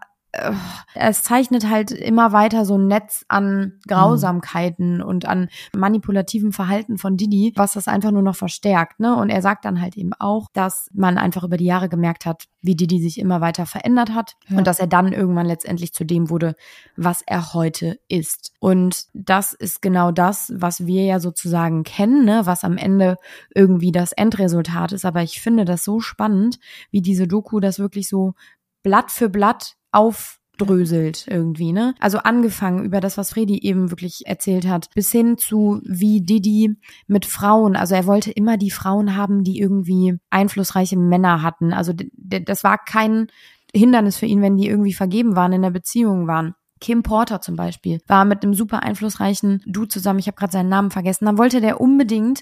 es zeichnet halt immer weiter so ein Netz an Grausamkeiten und an manipulativem Verhalten von Diddy, was das einfach nur noch verstärkt, ne? Und er sagt dann halt eben auch, dass man einfach über die Jahre gemerkt hat, wie Diddy sich immer weiter verändert hat und dass er dann irgendwann letztendlich zu dem wurde, was er heute ist. Und das ist genau das, was wir ja sozusagen kennen, ne? Was am Ende irgendwie das Endresultat ist. Aber ich finde das so spannend, wie diese Doku das wirklich so Blatt für Blatt aufdröselt irgendwie, ne? Also angefangen über das, was Fredi eben wirklich erzählt hat, bis hin zu wie Diddy mit Frauen, also er wollte immer die Frauen haben, die irgendwie einflussreiche Männer hatten. Also das war kein Hindernis für ihn, wenn die irgendwie vergeben waren, in der Beziehung waren. Kim Porter zum Beispiel war mit einem super einflussreichen Dude zusammen, ich habe gerade seinen Namen vergessen, dann wollte der unbedingt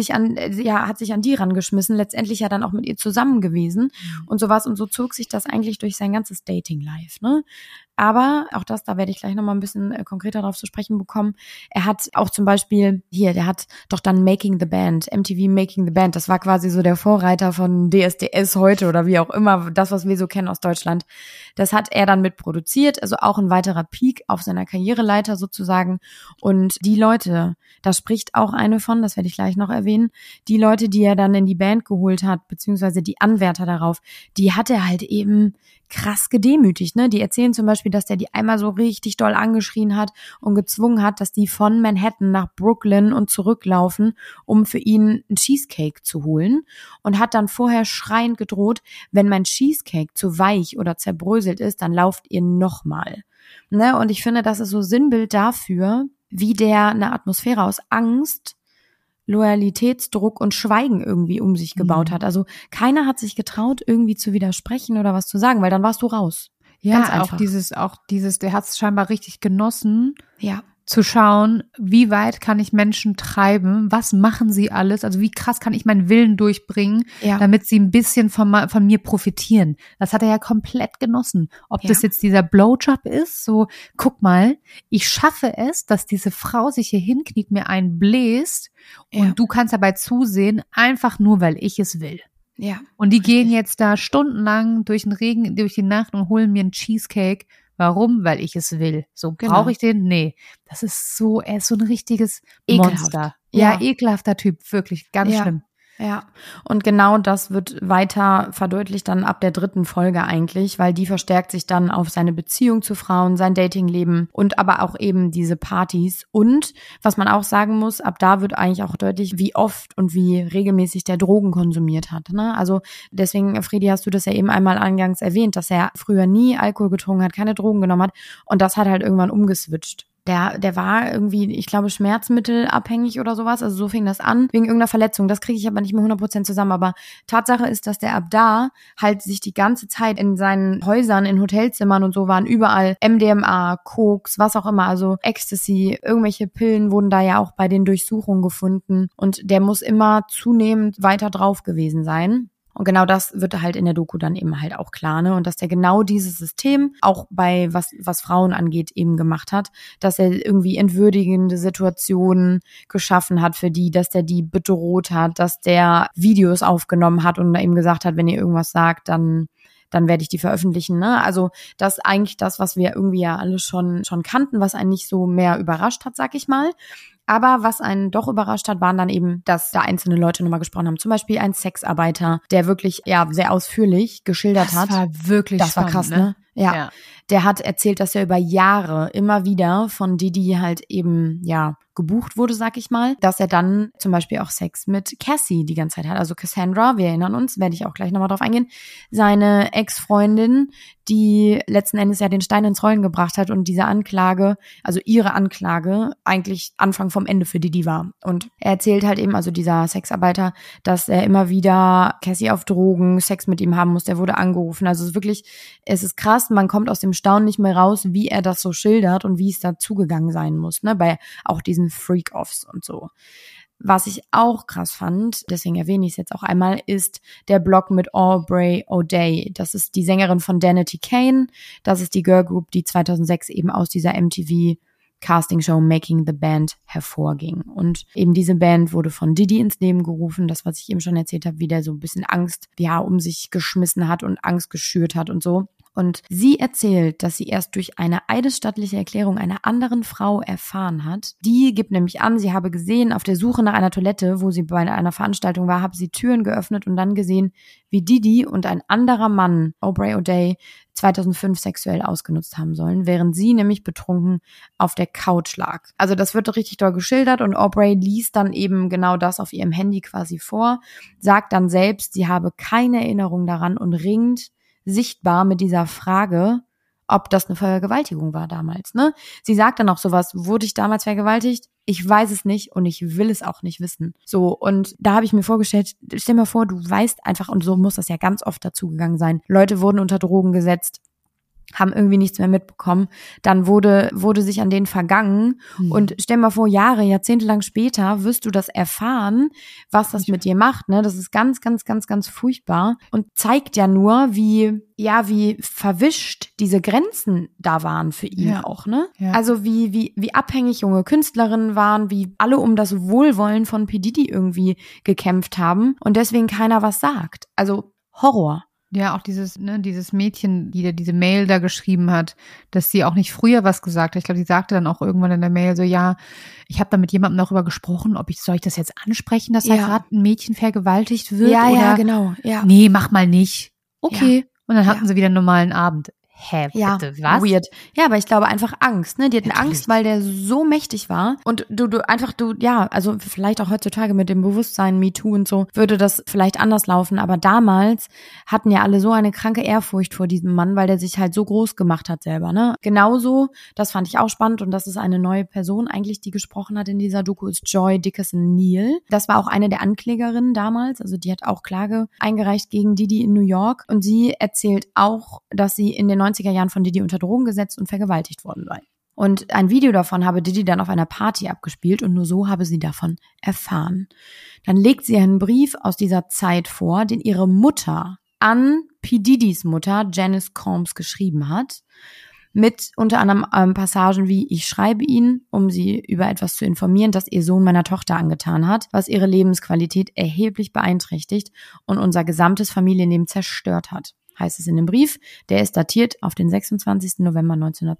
hat sich an die rangeschmissen, letztendlich ja dann auch mit ihr zusammen gewesen und sowas, und so zog sich das eigentlich durch sein ganzes Dating-Life, ne? Aber auch das, da werde ich gleich nochmal ein bisschen konkreter drauf zu sprechen bekommen. Er hat auch zum Beispiel der hat doch dann Making the Band, MTV Making the Band, das war quasi so der Vorreiter von DSDS heute oder wie auch immer, das, was wir so kennen aus Deutschland. Das hat er dann mitproduziert, also auch ein weiterer Peak auf seiner Karriereleiter sozusagen. Und die Leute, da spricht auch eine von, das werde ich gleich noch erwähnen, die Leute, die er dann in die Band geholt hat, beziehungsweise die Anwärter darauf, die hat er halt eben krass gedemütigt, ne? Die erzählen zum Beispiel, dass der die einmal so richtig doll angeschrien hat und gezwungen hat, dass die von Manhattan nach Brooklyn und zurücklaufen, um für ihn einen Cheesecake zu holen, und hat dann vorher schreiend gedroht, wenn mein Cheesecake zu weich oder zerbröselt ist, dann lauft ihr nochmal. Ne? Und ich finde, das ist so Sinnbild dafür, wie der eine Atmosphäre aus Angst, Loyalitätsdruck und Schweigen irgendwie um sich gebaut hat. Also keiner hat sich getraut, irgendwie zu widersprechen oder was zu sagen, weil dann warst du raus. Ja, Ganz einfach. auch dieses, der hat es scheinbar richtig genossen. Ja. Zu schauen, wie weit kann ich Menschen treiben, was machen sie alles, also wie krass kann ich meinen Willen durchbringen, damit sie ein bisschen von mir profitieren. Das hat er ja komplett genossen. Ob das jetzt dieser Blowjob ist, so, guck mal, ich schaffe es, dass diese Frau sich hier hinkniet, mir einen bläst und du kannst dabei zusehen, einfach nur, weil ich es will. Ja. Und die gehen jetzt da stundenlang durch den Regen, durch die Nacht und holen mir einen Cheesecake. Warum? Weil ich es will. So, brauche ich den? Nee. Das ist so, er ist so ein richtiges Monster. Ja, ekelhafter Typ, wirklich, ganz schlimm. Ja, und genau das wird weiter verdeutlicht dann ab der 3. Folge eigentlich, weil die verstärkt sich dann auf seine Beziehung zu Frauen, sein Datingleben und aber auch eben diese Partys. Und was man auch sagen muss, ab da wird eigentlich auch deutlich, wie oft und wie regelmäßig der Drogen konsumiert hat. Ne? Also deswegen, Fredi, hast du das ja eben einmal eingangs erwähnt, dass er früher nie Alkohol getrunken hat, keine Drogen genommen hat und das hat halt irgendwann umgeswitcht. Der war irgendwie, ich glaube, schmerzmittelabhängig oder sowas. Also so fing das an, wegen irgendeiner Verletzung. Das kriege ich aber nicht mehr 100% zusammen. Aber Tatsache ist, dass der ab da halt sich die ganze Zeit in seinen Häusern, in Hotelzimmern und so waren überall MDMA, Koks, was auch immer, also Ecstasy, irgendwelche Pillen wurden da ja auch bei den Durchsuchungen gefunden. Und der muss immer zunehmend weiter drauf gewesen sein. Und genau das wird halt in der Doku dann eben halt auch klar, ne? Und dass der genau dieses System auch bei was Frauen angeht eben gemacht hat, dass er irgendwie entwürdigende Situationen geschaffen hat für die, dass der die bedroht hat, dass der Videos aufgenommen hat und eben gesagt hat, wenn ihr irgendwas sagt, dann werde ich die veröffentlichen, ne? Also das ist eigentlich das, was wir irgendwie ja alle schon kannten, was einen nicht so mehr überrascht hat, sag ich mal. Aber was einen doch überrascht hat, waren dann eben, dass da einzelne Leute nochmal gesprochen haben. Zum Beispiel ein Sexarbeiter, der wirklich sehr ausführlich geschildert hat. Das war wirklich Das war krass, ne? Ja. Der hat erzählt, dass er über Jahre immer wieder von Didi halt eben, gebucht wurde, sag ich mal, dass er dann zum Beispiel auch Sex mit Cassie die ganze Zeit hat. Also Cassandra, wir erinnern uns, werde ich auch gleich nochmal drauf eingehen, seine Ex-Freundin, die letzten Endes ja den Stein ins Rollen gebracht hat und diese Anklage, also ihre Anklage, eigentlich Anfang vom Ende für Didi war. Und er erzählt halt eben, also dieser Sexarbeiter, dass er immer wieder Cassie auf Drogen, Sex mit ihm haben muss, der wurde angerufen. Also es ist krass, man kommt aus dem Staunen nicht mehr raus, wie er das so schildert und wie es da zugegangen sein muss, ne, bei auch diesen Freak-Offs und so. Was ich auch krass fand, deswegen erwähne ich es jetzt auch einmal, ist der Blog mit Aubrey O'Day. Das ist die Sängerin von Danity Kane. Das ist die Girlgroup, die 2006 eben aus dieser MTV Castingshow Making the Band hervorging. Und eben diese Band wurde von Didi ins Leben gerufen. Das, was ich eben schon erzählt habe, wie der so ein bisschen Angst, um sich geschmissen hat und Angst geschürt hat und so. Und sie erzählt, dass sie erst durch eine eidesstattliche Erklärung einer anderen Frau erfahren hat. Die gibt nämlich an, sie habe gesehen, auf der Suche nach einer Toilette, wo sie bei einer Veranstaltung war, habe sie Türen geöffnet und dann gesehen, wie Didi und ein anderer Mann, Aubrey O'Day, 2005 sexuell ausgenutzt haben sollen, während sie nämlich betrunken auf der Couch lag. Also das wird richtig doll geschildert und Aubrey liest dann eben genau das auf ihrem Handy quasi vor, sagt dann selbst, sie habe keine Erinnerung daran und ringt sichtbar mit dieser Frage, ob das eine Vergewaltigung war damals, ne? Sie sagt dann auch sowas, wurde ich damals vergewaltigt? Ich weiß es nicht und ich will es auch nicht wissen. So, und da habe ich mir vorgestellt, stell mir vor, du weißt einfach, und so muss das ja ganz oft dazugegangen sein, Leute wurden unter Drogen gesetzt, haben irgendwie nichts mehr mitbekommen, dann wurde sich an denen vergangen und stell mal vor, Jahrzehnte lang später wirst du das erfahren, was das mit dir macht, ne? Das ist ganz, ganz, ganz, ganz furchtbar und zeigt ja nur, wie verwischt diese Grenzen da waren für ihn auch, ne? Ja. Also wie abhängig junge Künstlerinnen waren, wie alle um das Wohlwollen von P. Diddy irgendwie gekämpft haben und deswegen keiner was sagt. Also Horror. Ja, auch dieses Mädchen, die diese Mail da geschrieben hat, dass sie auch nicht früher was gesagt hat. Ich glaube, sie sagte dann auch irgendwann in der Mail so, ja, ich habe da mit jemandem darüber gesprochen, soll ich das jetzt ansprechen, dass da gerade ein Mädchen vergewaltigt wird? Ja, genau. Ja. Nee, mach mal nicht. Okay. Ja. Und dann hatten sie wieder einen normalen Abend. Hä, Ja, bitte, was? weird. Ja, aber ich glaube einfach Angst, ne? Die hatten Natürlich. Angst, weil der so mächtig war. Und also vielleicht auch heutzutage mit dem Bewusstsein MeToo und so, würde das vielleicht anders laufen. Aber damals hatten ja alle so eine kranke Ehrfurcht vor diesem Mann, weil der sich halt so groß gemacht hat selber, ne? Genauso, das fand ich auch spannend und das ist eine neue Person eigentlich, die gesprochen hat in dieser Doku, ist Joy Dickerson-Neal. Das war auch eine der Anklägerinnen damals, also die hat auch Klage eingereicht gegen Diddy in New York und sie erzählt auch, dass sie in den 90er Jahren von Diddy unter Drogen gesetzt und vergewaltigt worden sei. Und ein Video davon habe Diddy dann auf einer Party abgespielt und nur so habe sie davon erfahren. Dann legt sie einen Brief aus dieser Zeit vor, den ihre Mutter an P. Diddys Mutter, Janice Combs, geschrieben hat. Mit unter anderem Passagen wie: Ich schreibe Ihnen, um Sie über etwas zu informieren, das Ihr Sohn meiner Tochter angetan hat, was ihre Lebensqualität erheblich beeinträchtigt und unser gesamtes Familienleben zerstört hat, heißt es in dem Brief. Der ist datiert auf den 26. November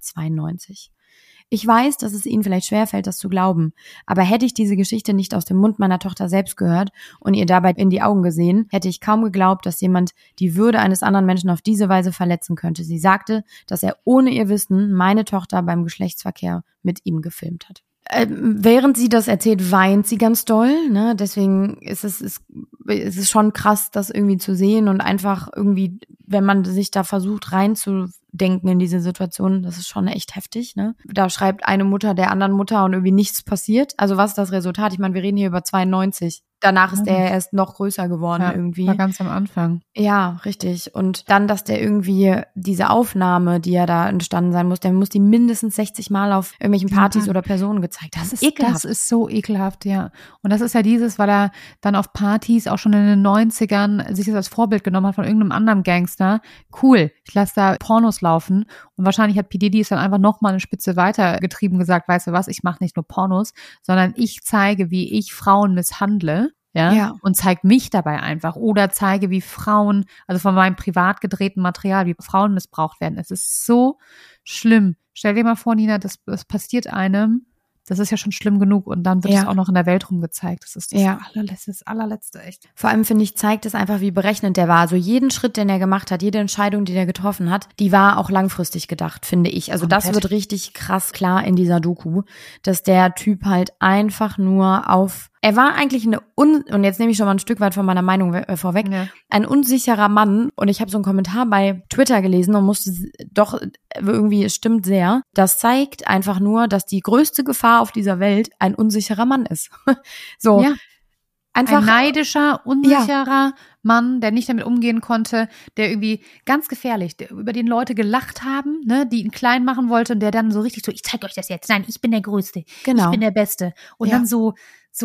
1992. Ich weiß, dass es Ihnen vielleicht schwerfällt, das zu glauben, aber hätte ich diese Geschichte nicht aus dem Mund meiner Tochter selbst gehört und ihr dabei in die Augen gesehen, hätte ich kaum geglaubt, dass jemand die Würde eines anderen Menschen auf diese Weise verletzen könnte. Sie sagte, dass er ohne ihr Wissen meine Tochter beim Geschlechtsverkehr mit ihm gefilmt hat. Während sie das erzählt, weint sie ganz doll, ne? Deswegen ist es schon krass, das irgendwie zu sehen und einfach irgendwie, wenn man sich da versucht reinzudenken in diese Situation, das ist schon echt heftig, ne? Da schreibt eine Mutter der anderen Mutter und irgendwie nichts passiert. Also was ist das Resultat? Ich meine, wir reden hier über 92. Danach ist der erst noch größer geworden irgendwie. War ganz am Anfang. Ja, richtig. Und dann, dass der irgendwie diese Aufnahme, die ja da entstanden sein muss, der muss die mindestens 60 Mal auf irgendwelchen Partys oder Personen gezeigt haben. Das ist ekelhaft. Das ist so ekelhaft, ja. Und das ist ja weil er dann auf Partys auch schon in den 90ern sich das als Vorbild genommen hat von irgendeinem anderen Gangster. Cool, ich lasse da Pornos laufen. Und wahrscheinlich hat P. Diddy es dann einfach nochmal eine Spitze weitergetrieben, gesagt, weißt du was, ich mache nicht nur Pornos, sondern ich zeige, wie ich Frauen misshandle. Ja, und zeigt mich dabei einfach oder zeige, wie Frauen, also von meinem privat gedrehten Material, wie Frauen missbraucht werden. Es ist so schlimm. Stell dir mal vor, Nina, das passiert einem, das ist ja schon schlimm genug und dann wird es auch noch in der Welt rumgezeigt. Das ist das allerletzte, echt. Vor allem, finde ich, zeigt es einfach, wie berechnend der war. Also jeden Schritt, den er gemacht hat, jede Entscheidung, die der getroffen hat, die war auch langfristig gedacht, finde ich. Also das wird richtig krass klar in dieser Doku, dass der Typ halt einfach nur er war eigentlich und jetzt nehme ich schon mal ein Stück weit von meiner Meinung vorweg, ein unsicherer Mann. Und ich habe so einen Kommentar bei Twitter gelesen und musste doch irgendwie, es stimmt sehr. Das zeigt einfach nur, dass die größte Gefahr auf dieser Welt ein unsicherer Mann ist. So. Ja. Einfach ein neidischer, unsicherer Mann, der nicht damit umgehen konnte, der irgendwie ganz gefährlich, über den Leute gelacht haben, ne, die ihn klein machen wollte und der dann so richtig so, ich zeig euch das jetzt, nein, ich bin der Größte, ich bin der Beste. Und dann so,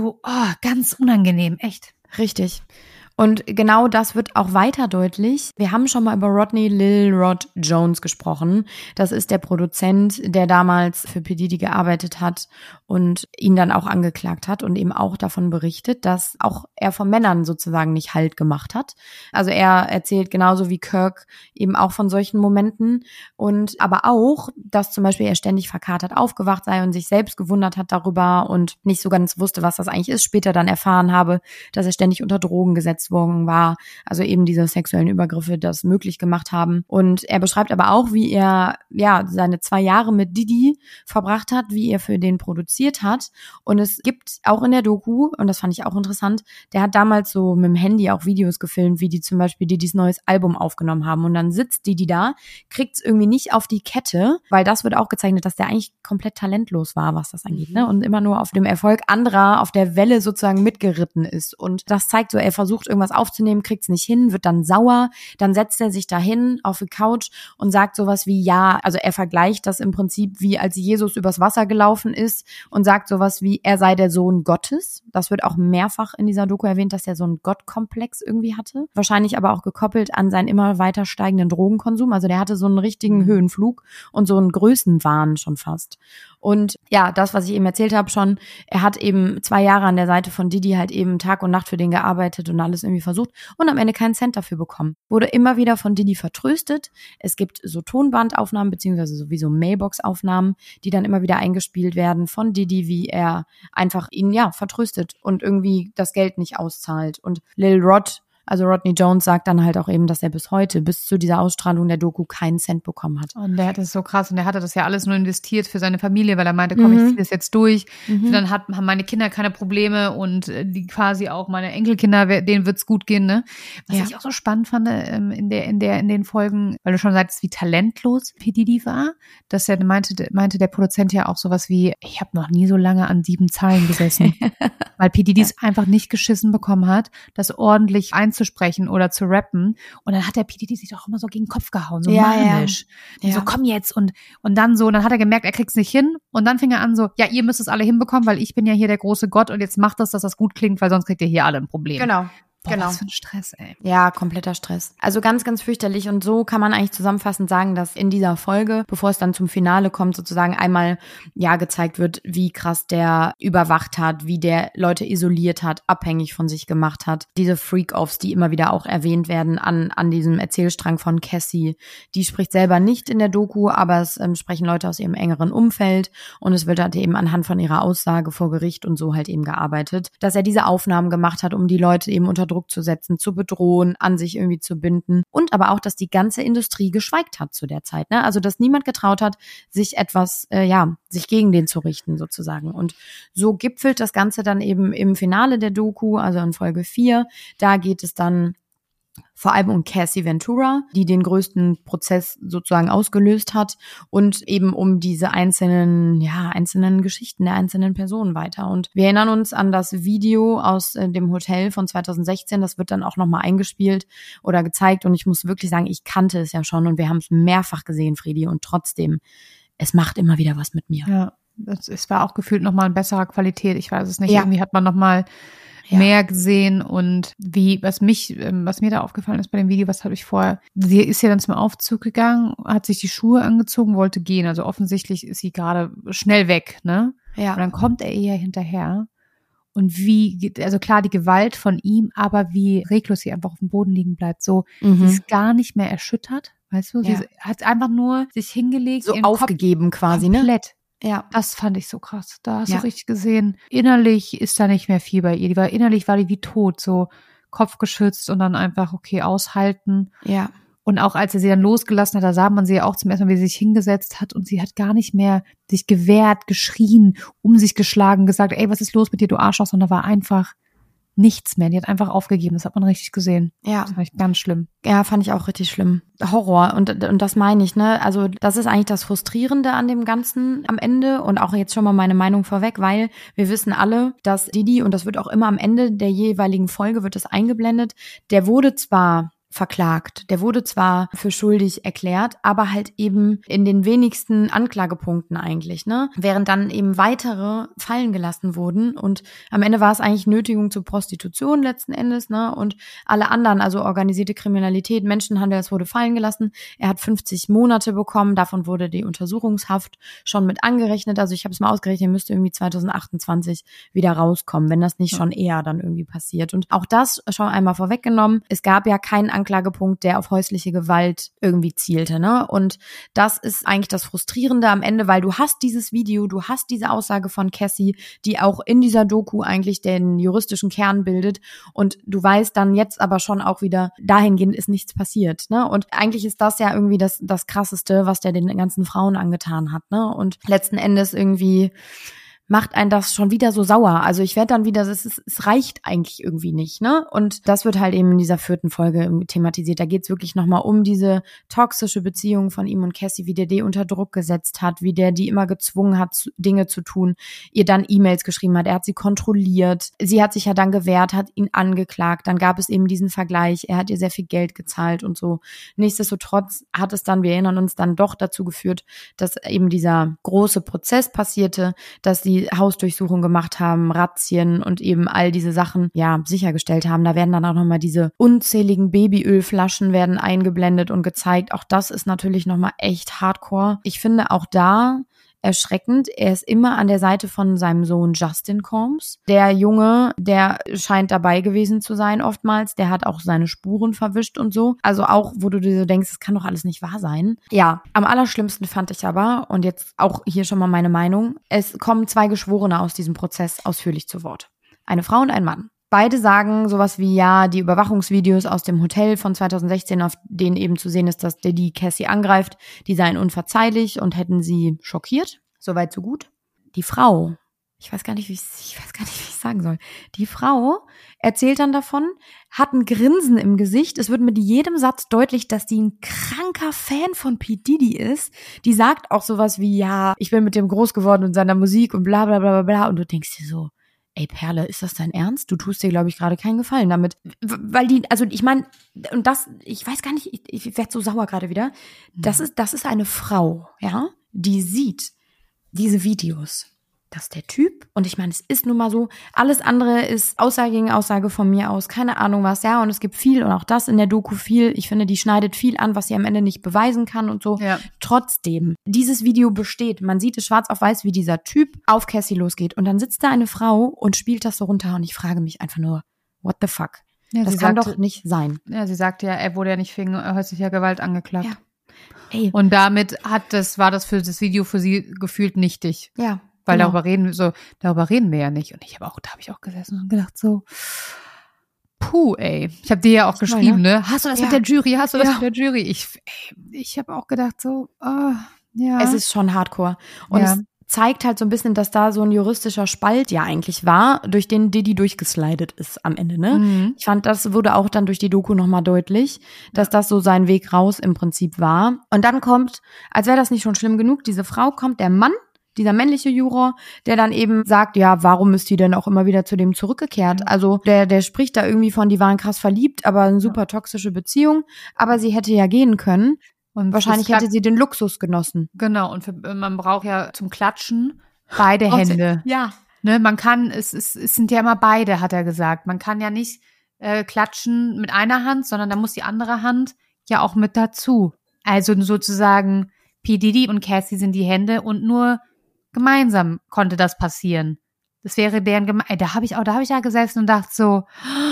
ganz unangenehm, echt. Richtig. Und genau das wird auch weiter deutlich. Wir haben schon mal über Rodney Lil Rod Jones gesprochen. Das ist der Produzent, der damals für P. Diddy gearbeitet hat und ihn dann auch angeklagt hat und eben auch davon berichtet, dass auch er von Männern sozusagen nicht Halt gemacht hat. Also er erzählt genauso wie Kirk eben auch von solchen Momenten und aber auch, dass zum Beispiel er ständig verkatert aufgewacht sei und sich selbst gewundert hat darüber und nicht so ganz wusste, was das eigentlich ist. Später dann erfahren habe, dass er ständig unter Drogen gesetzt war, also eben diese sexuellen Übergriffe das möglich gemacht haben. Und er beschreibt aber auch, wie er seine 2 Jahre mit Diddy verbracht hat, wie er für den produziert hat. Und es gibt auch in der Doku, und das fand ich auch interessant, der hat damals so mit dem Handy auch Videos gefilmt, wie die zum Beispiel Diddys neues Album aufgenommen haben. Und dann sitzt Diddy da, kriegt es irgendwie nicht auf die Kette, weil das wird auch gezeichnet, dass der eigentlich komplett talentlos war, was das angeht, ne? Und immer nur auf dem Erfolg anderer, auf der Welle sozusagen mitgeritten ist. Und das zeigt so, er versucht irgendwas aufzunehmen, kriegt's nicht hin, wird dann sauer, dann setzt er sich dahin auf die Couch und sagt sowas wie, also er vergleicht das im Prinzip wie als Jesus übers Wasser gelaufen ist und sagt sowas wie, er sei der Sohn Gottes. Das wird auch mehrfach in dieser Doku erwähnt, dass er so einen Gottkomplex irgendwie hatte. Wahrscheinlich aber auch gekoppelt an seinen immer weiter steigenden Drogenkonsum. Also der hatte so einen richtigen Höhenflug und so einen Größenwahn schon fast. Und ja, das, was ich eben erzählt habe schon, er hat eben 2 Jahre an der Seite von Diddy halt eben Tag und Nacht für den gearbeitet und alles irgendwie versucht und am Ende keinen Cent dafür bekommen. Wurde immer wieder von Diddy vertröstet. Es gibt so Tonbandaufnahmen beziehungsweise sowieso Mailbox-Aufnahmen, die dann immer wieder eingespielt werden von Diddy, wie er einfach ihn vertröstet und irgendwie das Geld nicht auszahlt. Und Lil Rod, Also Rodney Jones sagt dann halt auch eben, dass er bis heute, bis zu dieser Ausstrahlung der Doku, keinen Cent bekommen hat. Und der hat das so krass und der hatte das ja alles nur investiert für seine Familie, weil er meinte, komm, ich ziehe das jetzt durch. Dann haben meine Kinder keine Probleme und die quasi auch meine Enkelkinder, denen wird's gut gehen, ne? Was ich auch so spannend fand in den Folgen, weil du schon sagtest, wie talentlos P. Diddy war, dass er meinte der Produzent ja auch sowas wie, ich habe noch nie so lange an 7 Zeilen gesessen, weil P. Diddy es einfach nicht geschissen bekommen hat, das ordentlich einzusprechen oder zu rappen. Und dann hat der P. Diddy sich doch immer so gegen den Kopf gehauen, so manisch. Ja. So, komm jetzt. Und dann so, dann hat er gemerkt, er kriegt's nicht hin. Und dann fing er an so, ja, ihr müsst es alle hinbekommen, weil ich bin ja hier der große Gott und jetzt macht das, dass das gut klingt, weil sonst kriegt ihr hier alle ein Problem. Genau. Boah, was für ein Stress, ey. Ja, kompletter Stress. Also ganz, ganz fürchterlich. Und so kann man eigentlich zusammenfassend sagen, dass in dieser Folge, bevor es dann zum Finale kommt, sozusagen einmal gezeigt wird, wie krass der überwacht hat, wie der Leute isoliert hat, abhängig von sich gemacht hat. Diese Freak-Offs, die immer wieder auch erwähnt werden an diesem Erzählstrang von Cassie. Die spricht selber nicht in der Doku, aber es sprechen Leute aus ihrem engeren Umfeld. Und es wird halt eben anhand von ihrer Aussage vor Gericht und so halt eben gearbeitet, dass er diese Aufnahmen gemacht hat, um die Leute eben unter Druck zu setzen, zu bedrohen, an sich irgendwie zu binden und aber auch, dass die ganze Industrie geschweigt hat zu der Zeit, ne? Also, dass niemand getraut hat, sich etwas, sich gegen den zu richten sozusagen. Und so gipfelt das Ganze dann eben im Finale der Doku, also in Folge 4. Da geht es dann vor allem um Cassie Ventura, die den größten Prozess sozusagen ausgelöst hat und eben um diese einzelnen Geschichten der einzelnen Personen weiter. Und wir erinnern uns an das Video aus dem Hotel von 2016, das wird dann auch nochmal eingespielt oder gezeigt und ich muss wirklich sagen, ich kannte es ja schon und wir haben es mehrfach gesehen, Friedi, und trotzdem, es macht immer wieder was mit mir. Ja, es war auch gefühlt nochmal in besserer Qualität, ich weiß es nicht, irgendwie hat man nochmal mehr gesehen und was mir da aufgefallen ist bei dem Video, was habe ich vorher, sie ist ja dann zum Aufzug gegangen, hat sich die Schuhe angezogen, wollte gehen, also offensichtlich ist sie gerade schnell weg, ne? Ja. Und dann kommt er ihr hinterher und also klar, die Gewalt von ihm, aber wie reglos sie einfach auf dem Boden liegen bleibt, so, sie ist gar nicht mehr erschüttert, weißt du, sie hat einfach nur sich hingelegt, so aufgegeben Kopf quasi, komplett. Ne? Ja. Das fand ich so krass. Da hast du richtig gesehen, innerlich ist da nicht mehr viel bei ihr. Innerlich war die wie tot, so Kopf geschützt und dann einfach, okay, aushalten. Ja. Und auch als er sie dann losgelassen hat, da sah man sie ja auch zum ersten Mal, wie sie sich hingesetzt hat und sie hat gar nicht mehr sich gewehrt, geschrien, um sich geschlagen, gesagt, ey, was ist los mit dir, du Arschloch, sondern da war einfach nichts mehr. Die hat einfach aufgegeben. Das hat man richtig gesehen. Ja. Das fand ich ganz schlimm. Ja, fand ich auch richtig schlimm. Horror. Und das meine ich, ne? Also das ist eigentlich das Frustrierende an dem Ganzen am Ende und auch jetzt schon mal meine Meinung vorweg, weil wir wissen alle, dass Diddy, und das wird auch immer am Ende der jeweiligen Folge wird das eingeblendet, der wurde zwar verklagt. Der wurde zwar für schuldig erklärt, aber halt eben in den wenigsten Anklagepunkten eigentlich, ne? Während dann eben weitere fallen gelassen wurden und am Ende war es eigentlich Nötigung zur Prostitution letzten Endes, ne? Und alle anderen, also organisierte Kriminalität, Menschenhandel, das wurde fallen gelassen. Er hat 50 Monate bekommen, davon wurde die Untersuchungshaft schon mit angerechnet. Also ich habe es mal ausgerechnet, er müsste irgendwie 2028 wieder rauskommen, wenn das nicht schon eher dann irgendwie passiert. Und auch das schon einmal vorweggenommen. Es gab ja keinen Anklagepunkt, der auf häusliche Gewalt irgendwie zielte, ne? Und das ist eigentlich das Frustrierende am Ende, weil du hast dieses Video, du hast diese Aussage von Cassie, die auch in dieser Doku eigentlich den juristischen Kern bildet und du weißt dann jetzt aber schon auch wieder, dahingehend ist nichts passiert, ne? Und eigentlich ist das ja irgendwie das Krasseste, was der den ganzen Frauen angetan hat, ne? Und letzten Endes irgendwie macht einen das schon wieder so sauer. Also ich werde dann wieder, es reicht eigentlich irgendwie nicht, ne? Und das wird halt eben in dieser 4. Folge thematisiert. Da geht's wirklich nochmal um diese toxische Beziehung von ihm und Cassie, wie der die unter Druck gesetzt hat, wie der die immer gezwungen hat, Dinge zu tun, ihr dann E-Mails geschrieben hat, er hat sie kontrolliert. Sie hat sich ja dann gewehrt, hat ihn angeklagt. Dann gab es eben diesen Vergleich, er hat ihr sehr viel Geld gezahlt und so. Nichtsdestotrotz hat es dann, wir erinnern uns, dann doch dazu geführt, dass eben dieser große Prozess passierte, dass die Hausdurchsuchung gemacht haben, Razzien und eben all diese Sachen, sichergestellt haben. Da werden dann auch nochmal diese unzähligen Babyölflaschen werden eingeblendet und gezeigt. Auch das ist natürlich nochmal echt hardcore. Ich finde auch da erschreckend. Er ist immer an der Seite von seinem Sohn Justin Combs. Der Junge, der scheint dabei gewesen zu sein oftmals. Der hat auch seine Spuren verwischt und so. Also auch, wo du dir so denkst, das kann doch alles nicht wahr sein. Ja, am allerschlimmsten fand ich aber, und jetzt auch hier schon mal meine Meinung, es kommen 2 Geschworene aus diesem Prozess ausführlich zu Wort. Eine Frau und ein Mann. Beide sagen sowas wie, ja, die Überwachungsvideos aus dem Hotel von 2016, auf denen eben zu sehen ist, dass Diddy Cassie angreift, die seien unverzeihlich und hätten sie schockiert. Soweit, so gut. Die Frau, ich weiß gar nicht, wie ich sagen soll. Die Frau erzählt dann davon, hat ein Grinsen im Gesicht. Es wird mit jedem Satz deutlich, dass die ein kranker Fan von P. Diddy ist. Die sagt auch sowas wie, ja, ich bin mit dem groß geworden und seiner Musik und bla bla bla bla. Und du denkst dir so, ey Perle, ist das dein Ernst? Du tust dir, glaube ich, gerade keinen Gefallen damit. Weil die, also ich meine, und das, ich weiß gar nicht, ich werde so sauer gerade wieder. Das ist eine Frau, ja, die sieht diese Videos. Das ist der Typ. Und ich meine, es ist nun mal so, alles andere ist Aussage gegen Aussage von mir aus, keine Ahnung was, ja. Und es gibt viel und auch das in der Doku viel. Ich finde, die schneidet viel an, was sie am Ende nicht beweisen kann und so. Ja. Trotzdem, dieses Video besteht. Man sieht es schwarz auf weiß, wie dieser Typ auf Cassie losgeht. Und dann sitzt da eine Frau und spielt das so runter. Und ich frage mich einfach nur, what the fuck? Ja, das kann doch nicht sein. Ja, sie sagt ja, er wurde ja nicht wegen häuslicher Gewalt angeklagt. Ja. Ey. Und damit war das für das Video für sie gefühlt nichtig. Ja. Weil darüber reden wir ja nicht. Und da habe ich auch gesessen und gedacht so, puh, ey. Ich habe dir ja auch geschrieben, ne? Hast du das mit der Jury? Hast du das mit der Jury? Ich habe auch gedacht so, ja. Es ist schon hardcore. Und es zeigt halt so ein bisschen, dass da so ein juristischer Spalt ja eigentlich war, durch den Diddy durchgeslidet ist am Ende, ne? Mhm. Ich fand, das wurde auch dann durch die Doku nochmal deutlich, dass das so sein Weg raus im Prinzip war. Und dann kommt, als wäre das nicht schon schlimm genug, diese Frau kommt, der Mann, dieser männliche Juror, der dann eben sagt, ja, warum ist die denn auch immer wieder zu dem zurückgekehrt? Also der spricht da irgendwie von, die waren krass verliebt, aber eine super toxische Beziehung, aber sie hätte ja gehen können. Und wahrscheinlich hätte sie den Luxus genossen. Genau, und man braucht ja zum Klatschen beide Hände. Ja. Ne, man kann, es sind ja immer beide, hat er gesagt. Man kann ja nicht klatschen mit einer Hand, sondern da muss die andere Hand ja auch mit dazu. Also sozusagen P. Diddy und Cassie sind die Hände und nur gemeinsam konnte das passieren. Das wäre deren da habe ich ja gesessen und dachte so,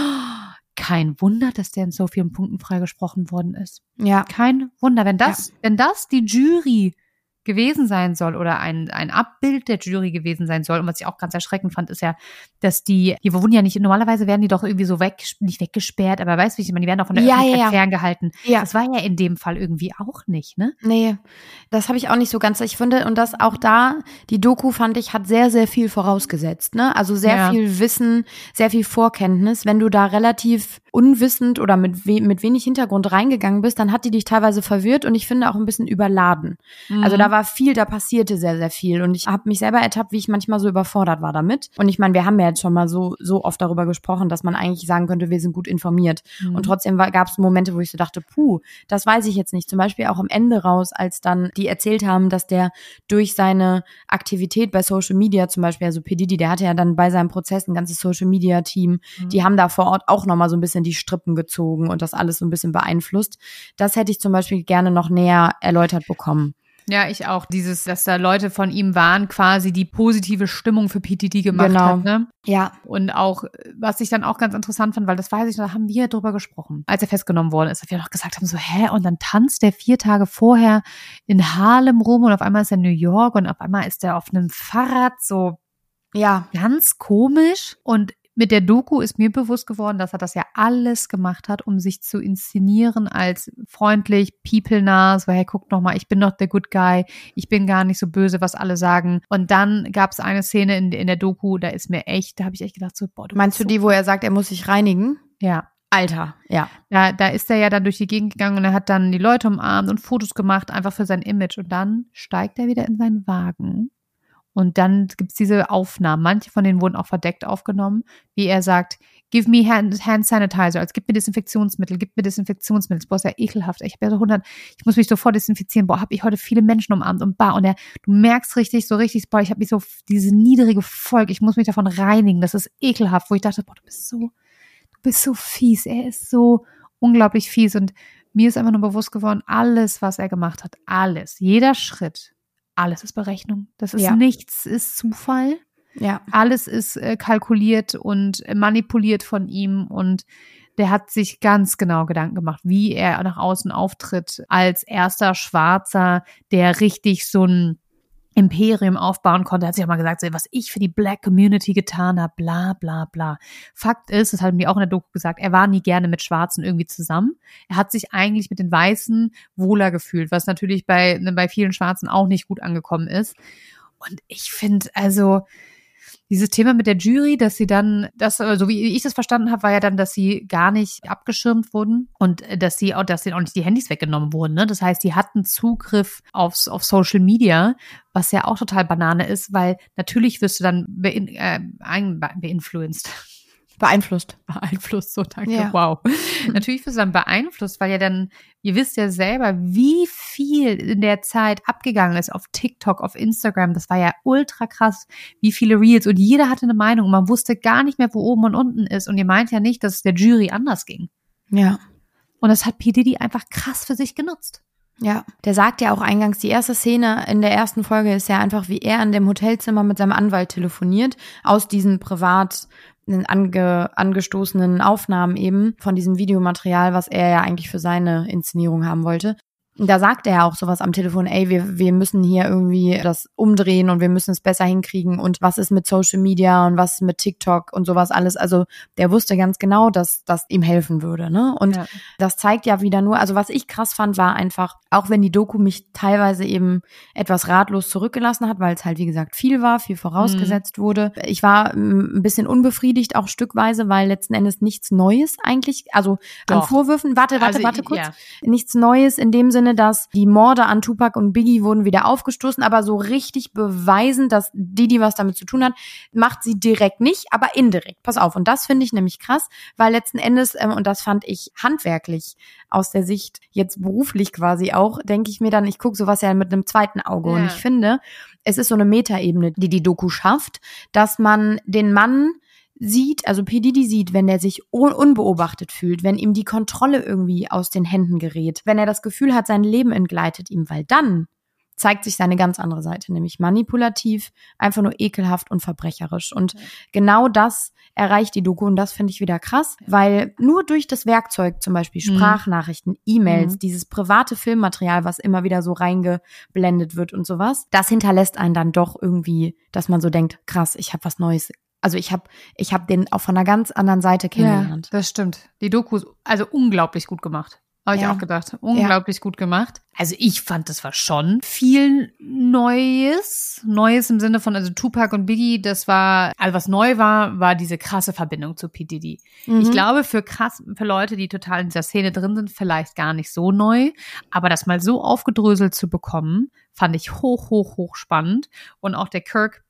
kein Wunder, dass der in so vielen Punkten freigesprochen worden ist. Ja. Kein Wunder. Wenn das die Jury gewesen sein soll oder ein Abbild der Jury gewesen sein soll, und was ich auch ganz erschreckend fand, ist ja, dass die wurden ja nicht, normalerweise werden die doch irgendwie so nicht weggesperrt, aber weißt du, wie ich meine, die werden auch von der Öffentlichkeit ferngehalten. Ja. Das war ja in dem Fall irgendwie auch nicht, ne? Nee, das habe ich auch nicht so ganz. Ich finde, und das auch da, die Doku, fand ich, hat sehr, sehr viel vorausgesetzt, ne? Also sehr viel Wissen, sehr viel Vorkenntnis. Wenn du da relativ unwissend oder mit wenig Hintergrund reingegangen bist, dann hat die dich teilweise verwirrt und ich finde auch ein bisschen überladen. Mhm. Also da passierte sehr, sehr viel und ich habe mich selber ertappt, wie ich manchmal so überfordert war damit. Und ich meine, wir haben ja jetzt schon mal so oft darüber gesprochen, dass man eigentlich sagen könnte, wir sind gut informiert. Mhm. Und trotzdem gab es Momente, wo ich so dachte, das weiß ich jetzt nicht. Zum Beispiel auch am Ende raus, als dann die erzählt haben, dass der durch seine Aktivität bei Social Media zum Beispiel, also P. Diddy, der hatte ja dann bei seinem Prozess ein ganzes Social Media Team, die haben da vor Ort auch nochmal so ein bisschen die Strippen gezogen und das alles so ein bisschen beeinflusst. Das hätte ich zum Beispiel gerne noch näher erläutert bekommen. Ja, ich auch. Dass da Leute von ihm waren, quasi die positive Stimmung für P. Diddy gemacht hat, ne? Ja. Und auch, was ich dann auch ganz interessant fand, weil das weiß ich, da haben wir drüber gesprochen, als er festgenommen worden ist, dass wir noch gesagt haben, so, und dann tanzt der 4 Tage vorher in Harlem rum und auf einmal ist er in New York und auf einmal ist er auf einem Fahrrad, so, ganz komisch. Und mit der Doku ist mir bewusst geworden, dass er das ja alles gemacht hat, um sich zu inszenieren als freundlich, people-nah, so, hey, guck noch mal, ich bin doch der Good Guy, ich bin gar nicht so böse, was alle sagen. Und dann gab es eine Szene in der Doku, da habe ich echt gedacht, so, boah, meinst du die, wo er sagt, er muss sich reinigen? Ja. Alter, ja. Da ist er ja dann durch die Gegend gegangen und er hat dann die Leute umarmt und Fotos gemacht, einfach für sein Image. Und dann steigt er wieder in seinen Wagen. Und dann gibt's diese Aufnahmen. Manche von denen wurden auch verdeckt aufgenommen, wie er sagt, give me hand sanitizer, also gib mir Desinfektionsmittel. Boah, ist ja ekelhaft. Ich muss mich sofort desinfizieren. Boah, habe ich heute viele Menschen umarmt und du merkst richtig, boah, ich habe mich so, diese niedrige Volk, ich muss mich davon reinigen. Das ist ekelhaft, wo ich dachte, boah, du bist so fies. Er ist so unglaublich fies. Und mir ist einfach nur bewusst geworden, alles, was er gemacht hat, alles, jeder Schritt, alles ist Berechnung. Das ist nichts, ist Zufall. Ja. Alles ist kalkuliert und manipuliert von ihm und der hat sich ganz genau Gedanken gemacht, wie er nach außen auftritt als erster Schwarzer, der richtig so ein Imperium aufbauen konnte. Er hat sich auch mal gesagt, so, was ich für die Black Community getan habe, bla bla bla. Fakt ist, das haben die auch in der Doku gesagt, er war nie gerne mit Schwarzen irgendwie zusammen. Er hat sich eigentlich mit den Weißen wohler gefühlt, was natürlich bei vielen Schwarzen auch nicht gut angekommen ist. Und ich finde, also dieses Thema mit der Jury, dass sie dann, so wie ich das verstanden habe, war ja dann, dass sie gar nicht abgeschirmt wurden und dass ihnen auch nicht die Handys weggenommen wurden. Ne? Das heißt, die hatten Zugriff auf Social Media, was ja auch total Banane ist, weil natürlich wirst du dann beeinflusst, so danke, ja. Wow. Natürlich wirst du dann beeinflusst, weil ja dann, ihr wisst ja selber, wie viel in der Zeit abgegangen ist auf TikTok, auf Instagram, das war ja ultra krass, wie viele Reels und jeder hatte eine Meinung und man wusste gar nicht mehr, wo oben und unten ist und ihr meint ja nicht, dass es der Jury anders ging. Ja. Und das hat P. Diddy einfach krass für sich genutzt. Ja, der sagt ja auch eingangs, die erste Szene in der ersten Folge ist ja einfach, wie er in dem Hotelzimmer mit seinem Anwalt telefoniert, aus diesen privat angestoßenen Aufnahmen eben von diesem Videomaterial, was er ja eigentlich für seine Inszenierung haben wollte. Da sagt er ja auch sowas am Telefon, ey, wir müssen hier irgendwie das umdrehen und wir müssen es besser hinkriegen und was ist mit Social Media und was mit TikTok und sowas alles. Also der wusste ganz genau, dass das ihm helfen würde, ne? Und das zeigt ja wieder nur, also was ich krass fand, war einfach, auch wenn die Doku mich teilweise eben etwas ratlos zurückgelassen hat, weil es halt, wie gesagt, viel vorausgesetzt wurde. Ich war ein bisschen unbefriedigt auch stückweise, weil letzten Endes nichts Neues eigentlich, also an Vorwürfen, warte kurz, nichts Neues in dem Sinne, dass die Morde an Tupac und Biggie wurden wieder aufgestoßen, aber so richtig beweisen, dass Diddy was damit zu tun hat, macht sie direkt nicht, aber indirekt. Pass auf. Und das finde ich nämlich krass, weil letzten Endes, und das fand ich handwerklich aus der Sicht jetzt beruflich quasi auch, denke ich mir dann, ich gucke sowas ja mit einem zweiten Auge. Und ich finde, es ist so eine Metaebene, die Doku schafft, dass man den Mann sieht, also P. Diddy sieht, wenn er sich unbeobachtet fühlt, wenn ihm die Kontrolle irgendwie aus den Händen gerät, wenn er das Gefühl hat, sein Leben entgleitet ihm, weil dann zeigt sich seine ganz andere Seite, nämlich manipulativ, einfach nur ekelhaft und verbrecherisch. Und genau das erreicht die Doku und das finde ich wieder krass, weil nur durch das Werkzeug, zum Beispiel Sprachnachrichten, E-Mails, dieses private Filmmaterial, was immer wieder so reingeblendet wird und sowas, das hinterlässt einen dann doch irgendwie, dass man so denkt, krass, ich habe was Neues. Also ich hab den auch von einer ganz anderen Seite kennengelernt. Ja, das stimmt. Die Doku, also unglaublich gut gemacht. Habe ich auch gedacht. Unglaublich gut gemacht. Also ich fand, das war schon viel Neues. Neues im Sinne von, also Tupac und Biggie, das war, also was neu war diese krasse Verbindung zu P. Diddy. Ich glaube, für Leute, die total in dieser Szene drin sind, vielleicht gar nicht so neu. Aber das mal so aufgedröselt zu bekommen, fand ich hoch spannend. Und auch der Kirk,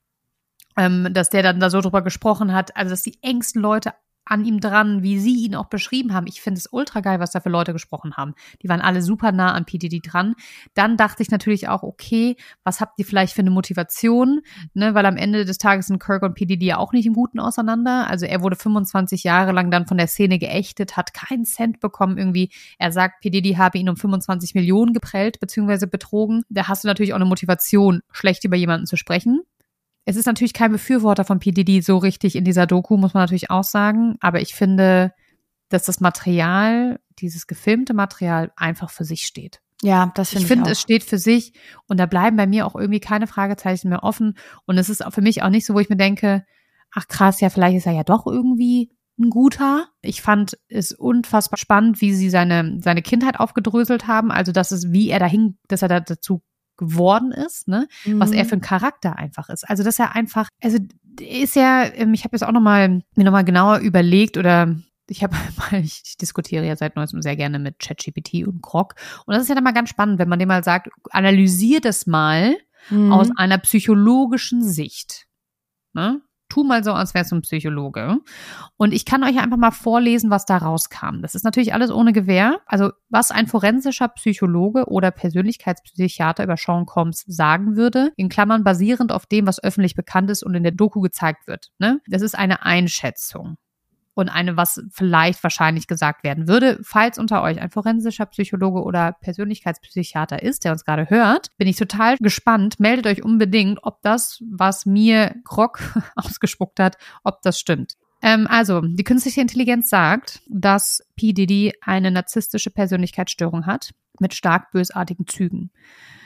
dass der dann da so drüber gesprochen hat, also dass die engsten Leute an ihm dran, wie sie ihn auch beschrieben haben. Ich finde es ultra geil, was da für Leute gesprochen haben. Die waren alle super nah an P. Diddy dran. Dann dachte ich natürlich auch, okay, was habt ihr vielleicht für eine Motivation? Ne, weil am Ende des Tages sind Kirk und P. Diddy ja auch nicht im Guten auseinander. Also er wurde 25 Jahre lang dann von der Szene geächtet, hat keinen Cent bekommen irgendwie. Er sagt, P. Diddy habe ihn um 25 Millionen geprellt bzw. betrogen. Da hast du natürlich auch eine Motivation, schlecht über jemanden zu sprechen. Es ist natürlich kein Befürworter von P. Diddy so richtig in dieser Doku, muss man natürlich auch sagen. Aber ich finde, dass das Material, dieses gefilmte Material einfach für sich steht. Ja, das finde ich auch. Ich finde, es steht für sich und da bleiben bei mir auch irgendwie keine Fragezeichen mehr offen. Und es ist auch für mich auch nicht so, wo ich mir denke, ach krass, ja, vielleicht ist er ja doch irgendwie ein guter. Ich fand es unfassbar spannend, wie sie seine Kindheit aufgedröselt haben. Also, dass er da dazu geworden ist, ne, was er für ein Charakter einfach ist. Also, dass er einfach, also ist ja, ich habe jetzt auch mir nochmal genauer überlegt oder ich diskutiere ja seit neuestem sehr gerne mit ChatGPT und Grok und das ist ja dann mal ganz spannend, wenn man dem mal sagt, analysier das mal aus einer psychologischen Sicht, ne? Tu mal so, als wärst du ein Psychologe. Und ich kann euch einfach mal vorlesen, was da rauskam. Das ist natürlich alles ohne Gewähr. Also was ein forensischer Psychologe oder Persönlichkeitspsychiater über Sean Combs sagen würde, in Klammern basierend auf dem, was öffentlich bekannt ist und in der Doku gezeigt wird. Ne? Das ist eine Einschätzung. Und was vielleicht wahrscheinlich gesagt werden würde. Falls unter euch ein forensischer Psychologe oder Persönlichkeitspsychiater ist, der uns gerade hört, bin ich total gespannt. Meldet euch unbedingt, ob das, was mir Grok ausgespuckt hat, ob das stimmt. Also, die künstliche Intelligenz sagt, dass P. Diddy eine narzisstische Persönlichkeitsstörung hat mit stark bösartigen Zügen.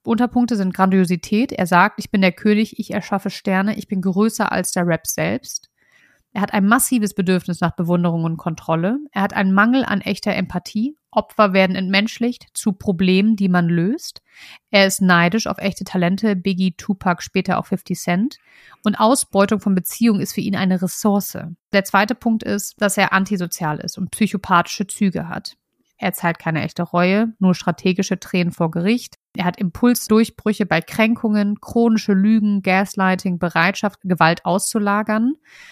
Unterpunkte sind Grandiosität. Er sagt, ich bin der König, ich erschaffe Sterne, ich bin größer als der Rap selbst. Er hat ein massives Bedürfnis nach Bewunderung und Kontrolle. Er hat einen Mangel an echter Empathie. Opfer werden entmenschlicht zu Problemen, die man löst. Er ist neidisch auf echte Talente, Biggie, Tupac, später auch 50 Cent. Und Ausbeutung von Beziehungen ist für ihn eine Ressource. Der zweite Punkt ist, dass er antisozial ist und psychopathische Züge hat. Er zeigt keine echte Reue, nur strategische Tränen vor Gericht. Er hat Impulsdurchbrüche bei Kränkungen, chronische Lügen, Gaslighting, Bereitschaft, Gewalt auszulagern.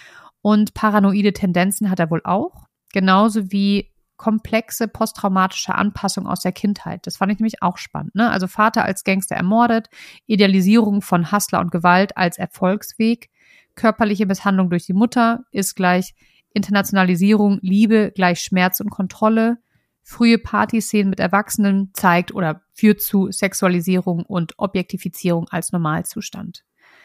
Und paranoide Tendenzen hat er wohl auch, genauso wie komplexe posttraumatische Anpassung aus der Kindheit. Das fand ich nämlich auch spannend, ne? Also Vater als Gangster ermordet, Idealisierung von Hustler und Gewalt als Erfolgsweg, körperliche Misshandlung durch die Mutter ist gleich Internationalisierung, Liebe gleich Schmerz und Kontrolle, frühe Partyszenen mit Erwachsenen zeigt oder führt zu Sexualisierung und Objektifizierung als Normalzustand.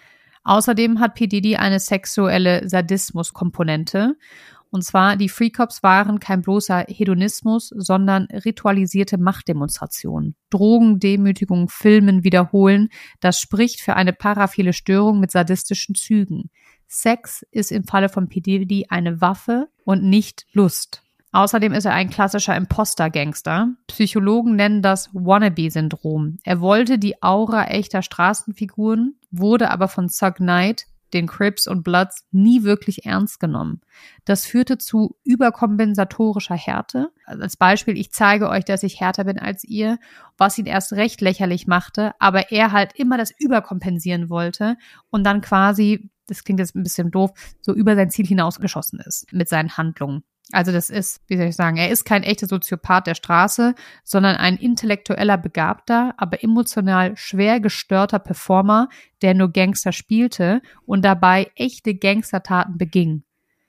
Außerdem hat P. Diddy eine sexuelle Sadismus-Komponente. Und zwar, die Free Cops waren kein bloßer Hedonismus, sondern ritualisierte Machtdemonstrationen. Drogen, Demütigung, Filmen, Wiederholen, das spricht für eine paraphile Störung mit sadistischen Zügen. Sex ist im Falle von P. Diddy eine Waffe und nicht Lust. Außerdem ist er ein klassischer Imposter-Gangster. Psychologen nennen das Wannabe-Syndrom. Er wollte die Aura echter Straßenfiguren, wurde aber von Suge Knight, den Crips und Bloods nie wirklich ernst genommen. Das führte zu überkompensatorischer Härte. Als Beispiel, ich zeige euch, dass ich härter bin als ihr, was ihn erst recht lächerlich machte, aber er halt immer das überkompensieren wollte und dann quasi, das klingt jetzt ein bisschen doof, so über sein Ziel hinausgeschossen ist mit seinen Handlungen. Also das ist, wie soll ich sagen, er ist kein echter Soziopath der Straße, sondern ein intellektueller Begabter, aber emotional schwer gestörter Performer, der nur Gangster spielte und dabei echte Gangstertaten beging.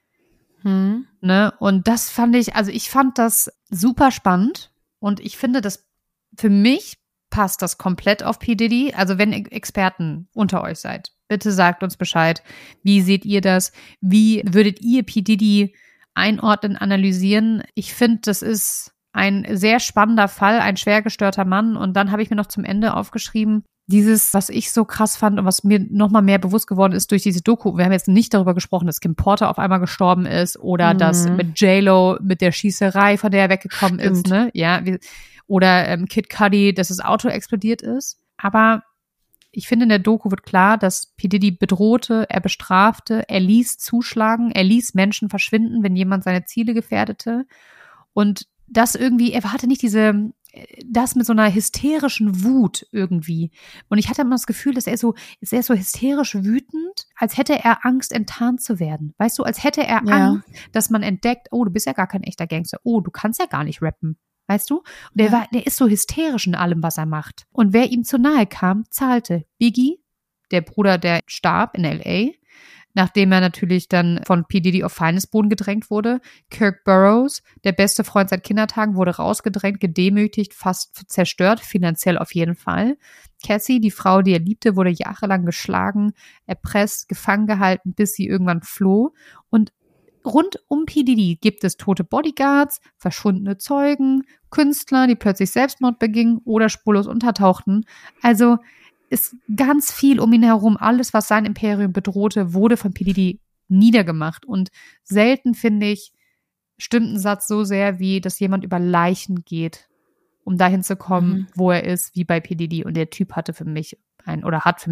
Ne? Und das fand ich, also ich fand das super spannend und ich finde, das für mich passt das komplett auf P. Diddy. Also wenn Experten unter euch seid, bitte sagt uns Bescheid. Wie seht ihr das? Wie würdet ihr P. Diddy einordnen, analysieren? Ich finde, das ist ein sehr spannender Fall, ein schwer gestörter Mann. Und dann habe ich mir noch zum Ende aufgeschrieben, dieses, was ich so krass fand und was mir nochmal mehr bewusst geworden ist durch diese Doku. Wir haben jetzt nicht darüber gesprochen, dass Kim Porter auf einmal gestorben ist oder dass mit J-Lo, mit der Schießerei, von der er weggekommen ist, ne? Ja, oder Kid Cudi, dass das Auto explodiert ist. Aber ich finde, in der Doku wird klar, dass P. Diddy bedrohte, er bestrafte, er ließ zuschlagen, er ließ Menschen verschwinden, wenn jemand seine Ziele gefährdete. Und das irgendwie, er hatte nicht das mit so einer hysterischen Wut irgendwie. Und ich hatte immer das Gefühl, dass er so hysterisch wütend, als hätte er Angst, enttarnt zu werden. Weißt du, als hätte er Angst, dass man entdeckt, oh, du bist ja gar kein echter Gangster. Oh, du kannst ja gar nicht rappen. Weißt du? Und der ist so hysterisch in allem, was er macht. Und wer ihm zu nahe kam, zahlte. Biggie, der Bruder, der starb in L.A., nachdem er natürlich dann von P. Diddy auf Feindesboden gedrängt wurde. Kirk Burroughs, der beste Freund seit Kindertagen, wurde rausgedrängt, gedemütigt, fast zerstört, finanziell auf jeden Fall. Cassie, die Frau, die er liebte, wurde jahrelang geschlagen, erpresst, gefangen gehalten, bis sie irgendwann floh. Und rund um P. Diddy gibt es tote Bodyguards, verschwundene Zeugen, Künstler, die plötzlich Selbstmord begingen oder spurlos untertauchten. Also ist ganz viel um ihn herum. Alles, was sein Imperium bedrohte, wurde von P. Diddy niedergemacht. Und selten, finde ich, stimmt ein Satz so sehr, wie dass jemand über Leichen geht, um dahin zu kommen, wo er ist, wie bei P. Diddy. Und der Typ hat für mich einen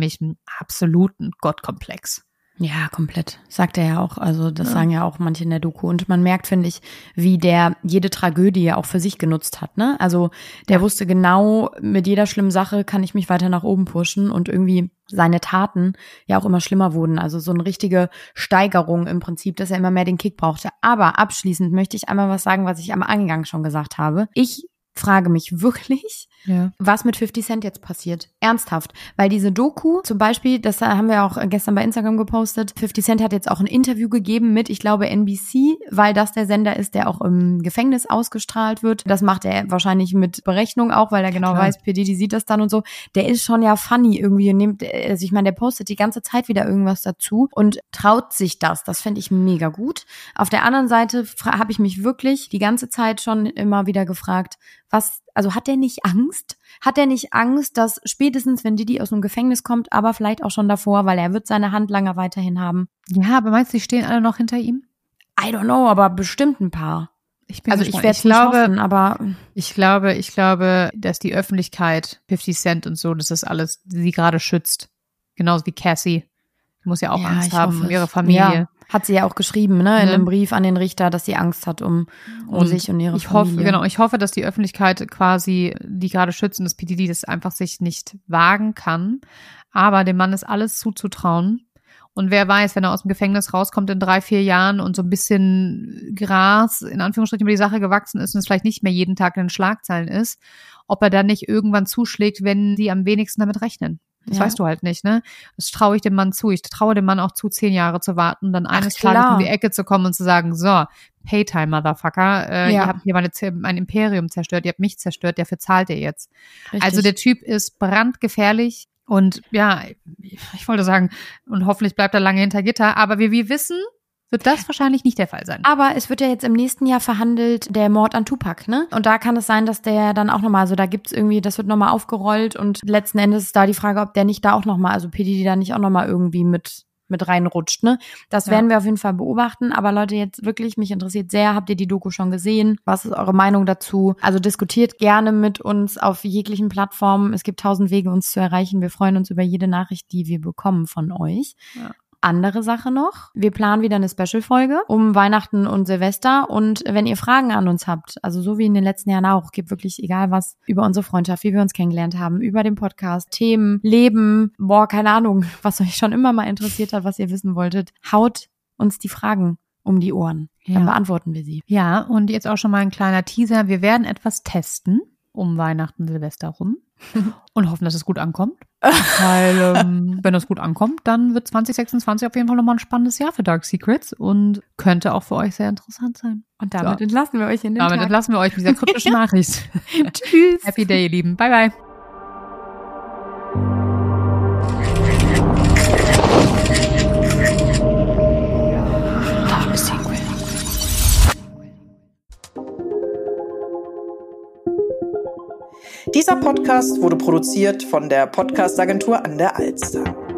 absoluten Gottkomplex. Ja, komplett. Sagt er ja auch. Also das sagen ja auch manche in der Doku. Und man merkt, finde ich, wie der jede Tragödie auch für sich genutzt hat, ne? Also der wusste genau, mit jeder schlimmen Sache kann ich mich weiter nach oben pushen und irgendwie seine Taten ja auch immer schlimmer wurden. Also so eine richtige Steigerung im Prinzip, dass er immer mehr den Kick brauchte. Aber abschließend möchte ich einmal was sagen, was ich am Eingang schon gesagt habe. Ich frage mich wirklich, was mit 50 Cent jetzt passiert. Ernsthaft. Weil diese Doku, zum Beispiel, das haben wir auch gestern bei Instagram gepostet, 50 Cent hat jetzt auch ein Interview gegeben mit, ich glaube, NBC, weil das der Sender ist, der auch im Gefängnis ausgestrahlt wird. Das macht er wahrscheinlich mit Berechnung auch, weil er genau weiß, P. Diddy sieht das dann und so. Der ist schon ja funny irgendwie und also ich meine, der postet die ganze Zeit wieder irgendwas dazu und traut sich das. Das fände ich mega gut. Auf der anderen Seite habe ich mich wirklich die ganze Zeit schon immer wieder gefragt, also hat der nicht Angst? Hat er nicht Angst, dass spätestens, wenn Diddy aus dem Gefängnis kommt, aber vielleicht auch schon davor, weil er wird seine Handlanger weiterhin haben? Ja, aber meinst du, die stehen alle noch hinter ihm? I don't know, aber bestimmt ein paar. Ich werde es nicht hoffen, aber ich glaube, dass die Öffentlichkeit, 50 Cent und so, dass das alles sie gerade schützt. Genauso wie Cassie. Die muss ja auch Angst haben um ihre Familie. Ja, hat sie ja auch geschrieben, ne, in einem Brief an den Richter, dass sie Angst hat um sich und ihre Familie. Ich hoffe, dass die Öffentlichkeit quasi die gerade schützt und dass P. Diddy das einfach sich nicht wagen kann. Aber dem Mann ist alles zuzutrauen. Und wer weiß, wenn er aus dem Gefängnis rauskommt in 3-4 Jahren und so ein bisschen Gras, in Anführungsstrichen, über die Sache gewachsen ist und es vielleicht nicht mehr jeden Tag in den Schlagzeilen ist, ob er dann nicht irgendwann zuschlägt, wenn die am wenigsten damit rechnen. Das weißt du halt nicht, ne? Das traue ich dem Mann zu. Ich traue dem Mann auch zu, 10 Jahre zu warten, dann eines Tages um die Ecke zu kommen und zu sagen, so, Paytime, Motherfucker, ihr habt hier mein Imperium zerstört, ihr habt mich zerstört, dafür zahlt ihr jetzt. Richtig. Also der Typ ist brandgefährlich und ja, ich wollte sagen, und hoffentlich bleibt er lange hinter Gitter, aber wie wir wissen, wird das wahrscheinlich nicht der Fall sein. Aber es wird ja jetzt im nächsten Jahr verhandelt, der Mord an Tupac, ne? Und da kann es sein, dass der dann auch nochmal, also da gibt's irgendwie, das wird nochmal aufgerollt und letzten Endes ist da die Frage, ob der nicht da auch nochmal, also P. Diddy da nicht auch nochmal irgendwie mit reinrutscht, ne? Das werden wir auf jeden Fall beobachten. Aber Leute, jetzt wirklich, mich interessiert sehr, habt ihr die Doku schon gesehen? Was ist eure Meinung dazu? Also diskutiert gerne mit uns auf jeglichen Plattformen. Es gibt 1000 Wege, uns zu erreichen. Wir freuen uns über jede Nachricht, die wir bekommen von euch. Ja. Andere Sache noch, wir planen wieder eine Special-Folge um Weihnachten und Silvester und wenn ihr Fragen an uns habt, also so wie in den letzten Jahren auch, gibt wirklich egal was über unsere Freundschaft, wie wir uns kennengelernt haben, über den Podcast, Themen, Leben, keine Ahnung, was euch schon immer mal interessiert hat, was ihr wissen wolltet, haut uns die Fragen um die Ohren, dann beantworten wir sie. Ja, und jetzt auch schon mal ein kleiner Teaser, wir werden etwas testen um Weihnachten, Silvester rum und hoffen, dass es gut ankommt. Weil, wenn es gut ankommt, dann wird 2026 auf jeden Fall nochmal ein spannendes Jahr für Dark Secrets und könnte auch für euch sehr interessant sein. Und damit entlassen wir euch in den Tag. Damit entlassen wir euch mit dieser kryptischen Nachricht. Tschüss. Happy Day, ihr Lieben. Bye, bye. Dark Secret. Dieser Podcast wurde produziert von der Podcast-Agentur an der Alster.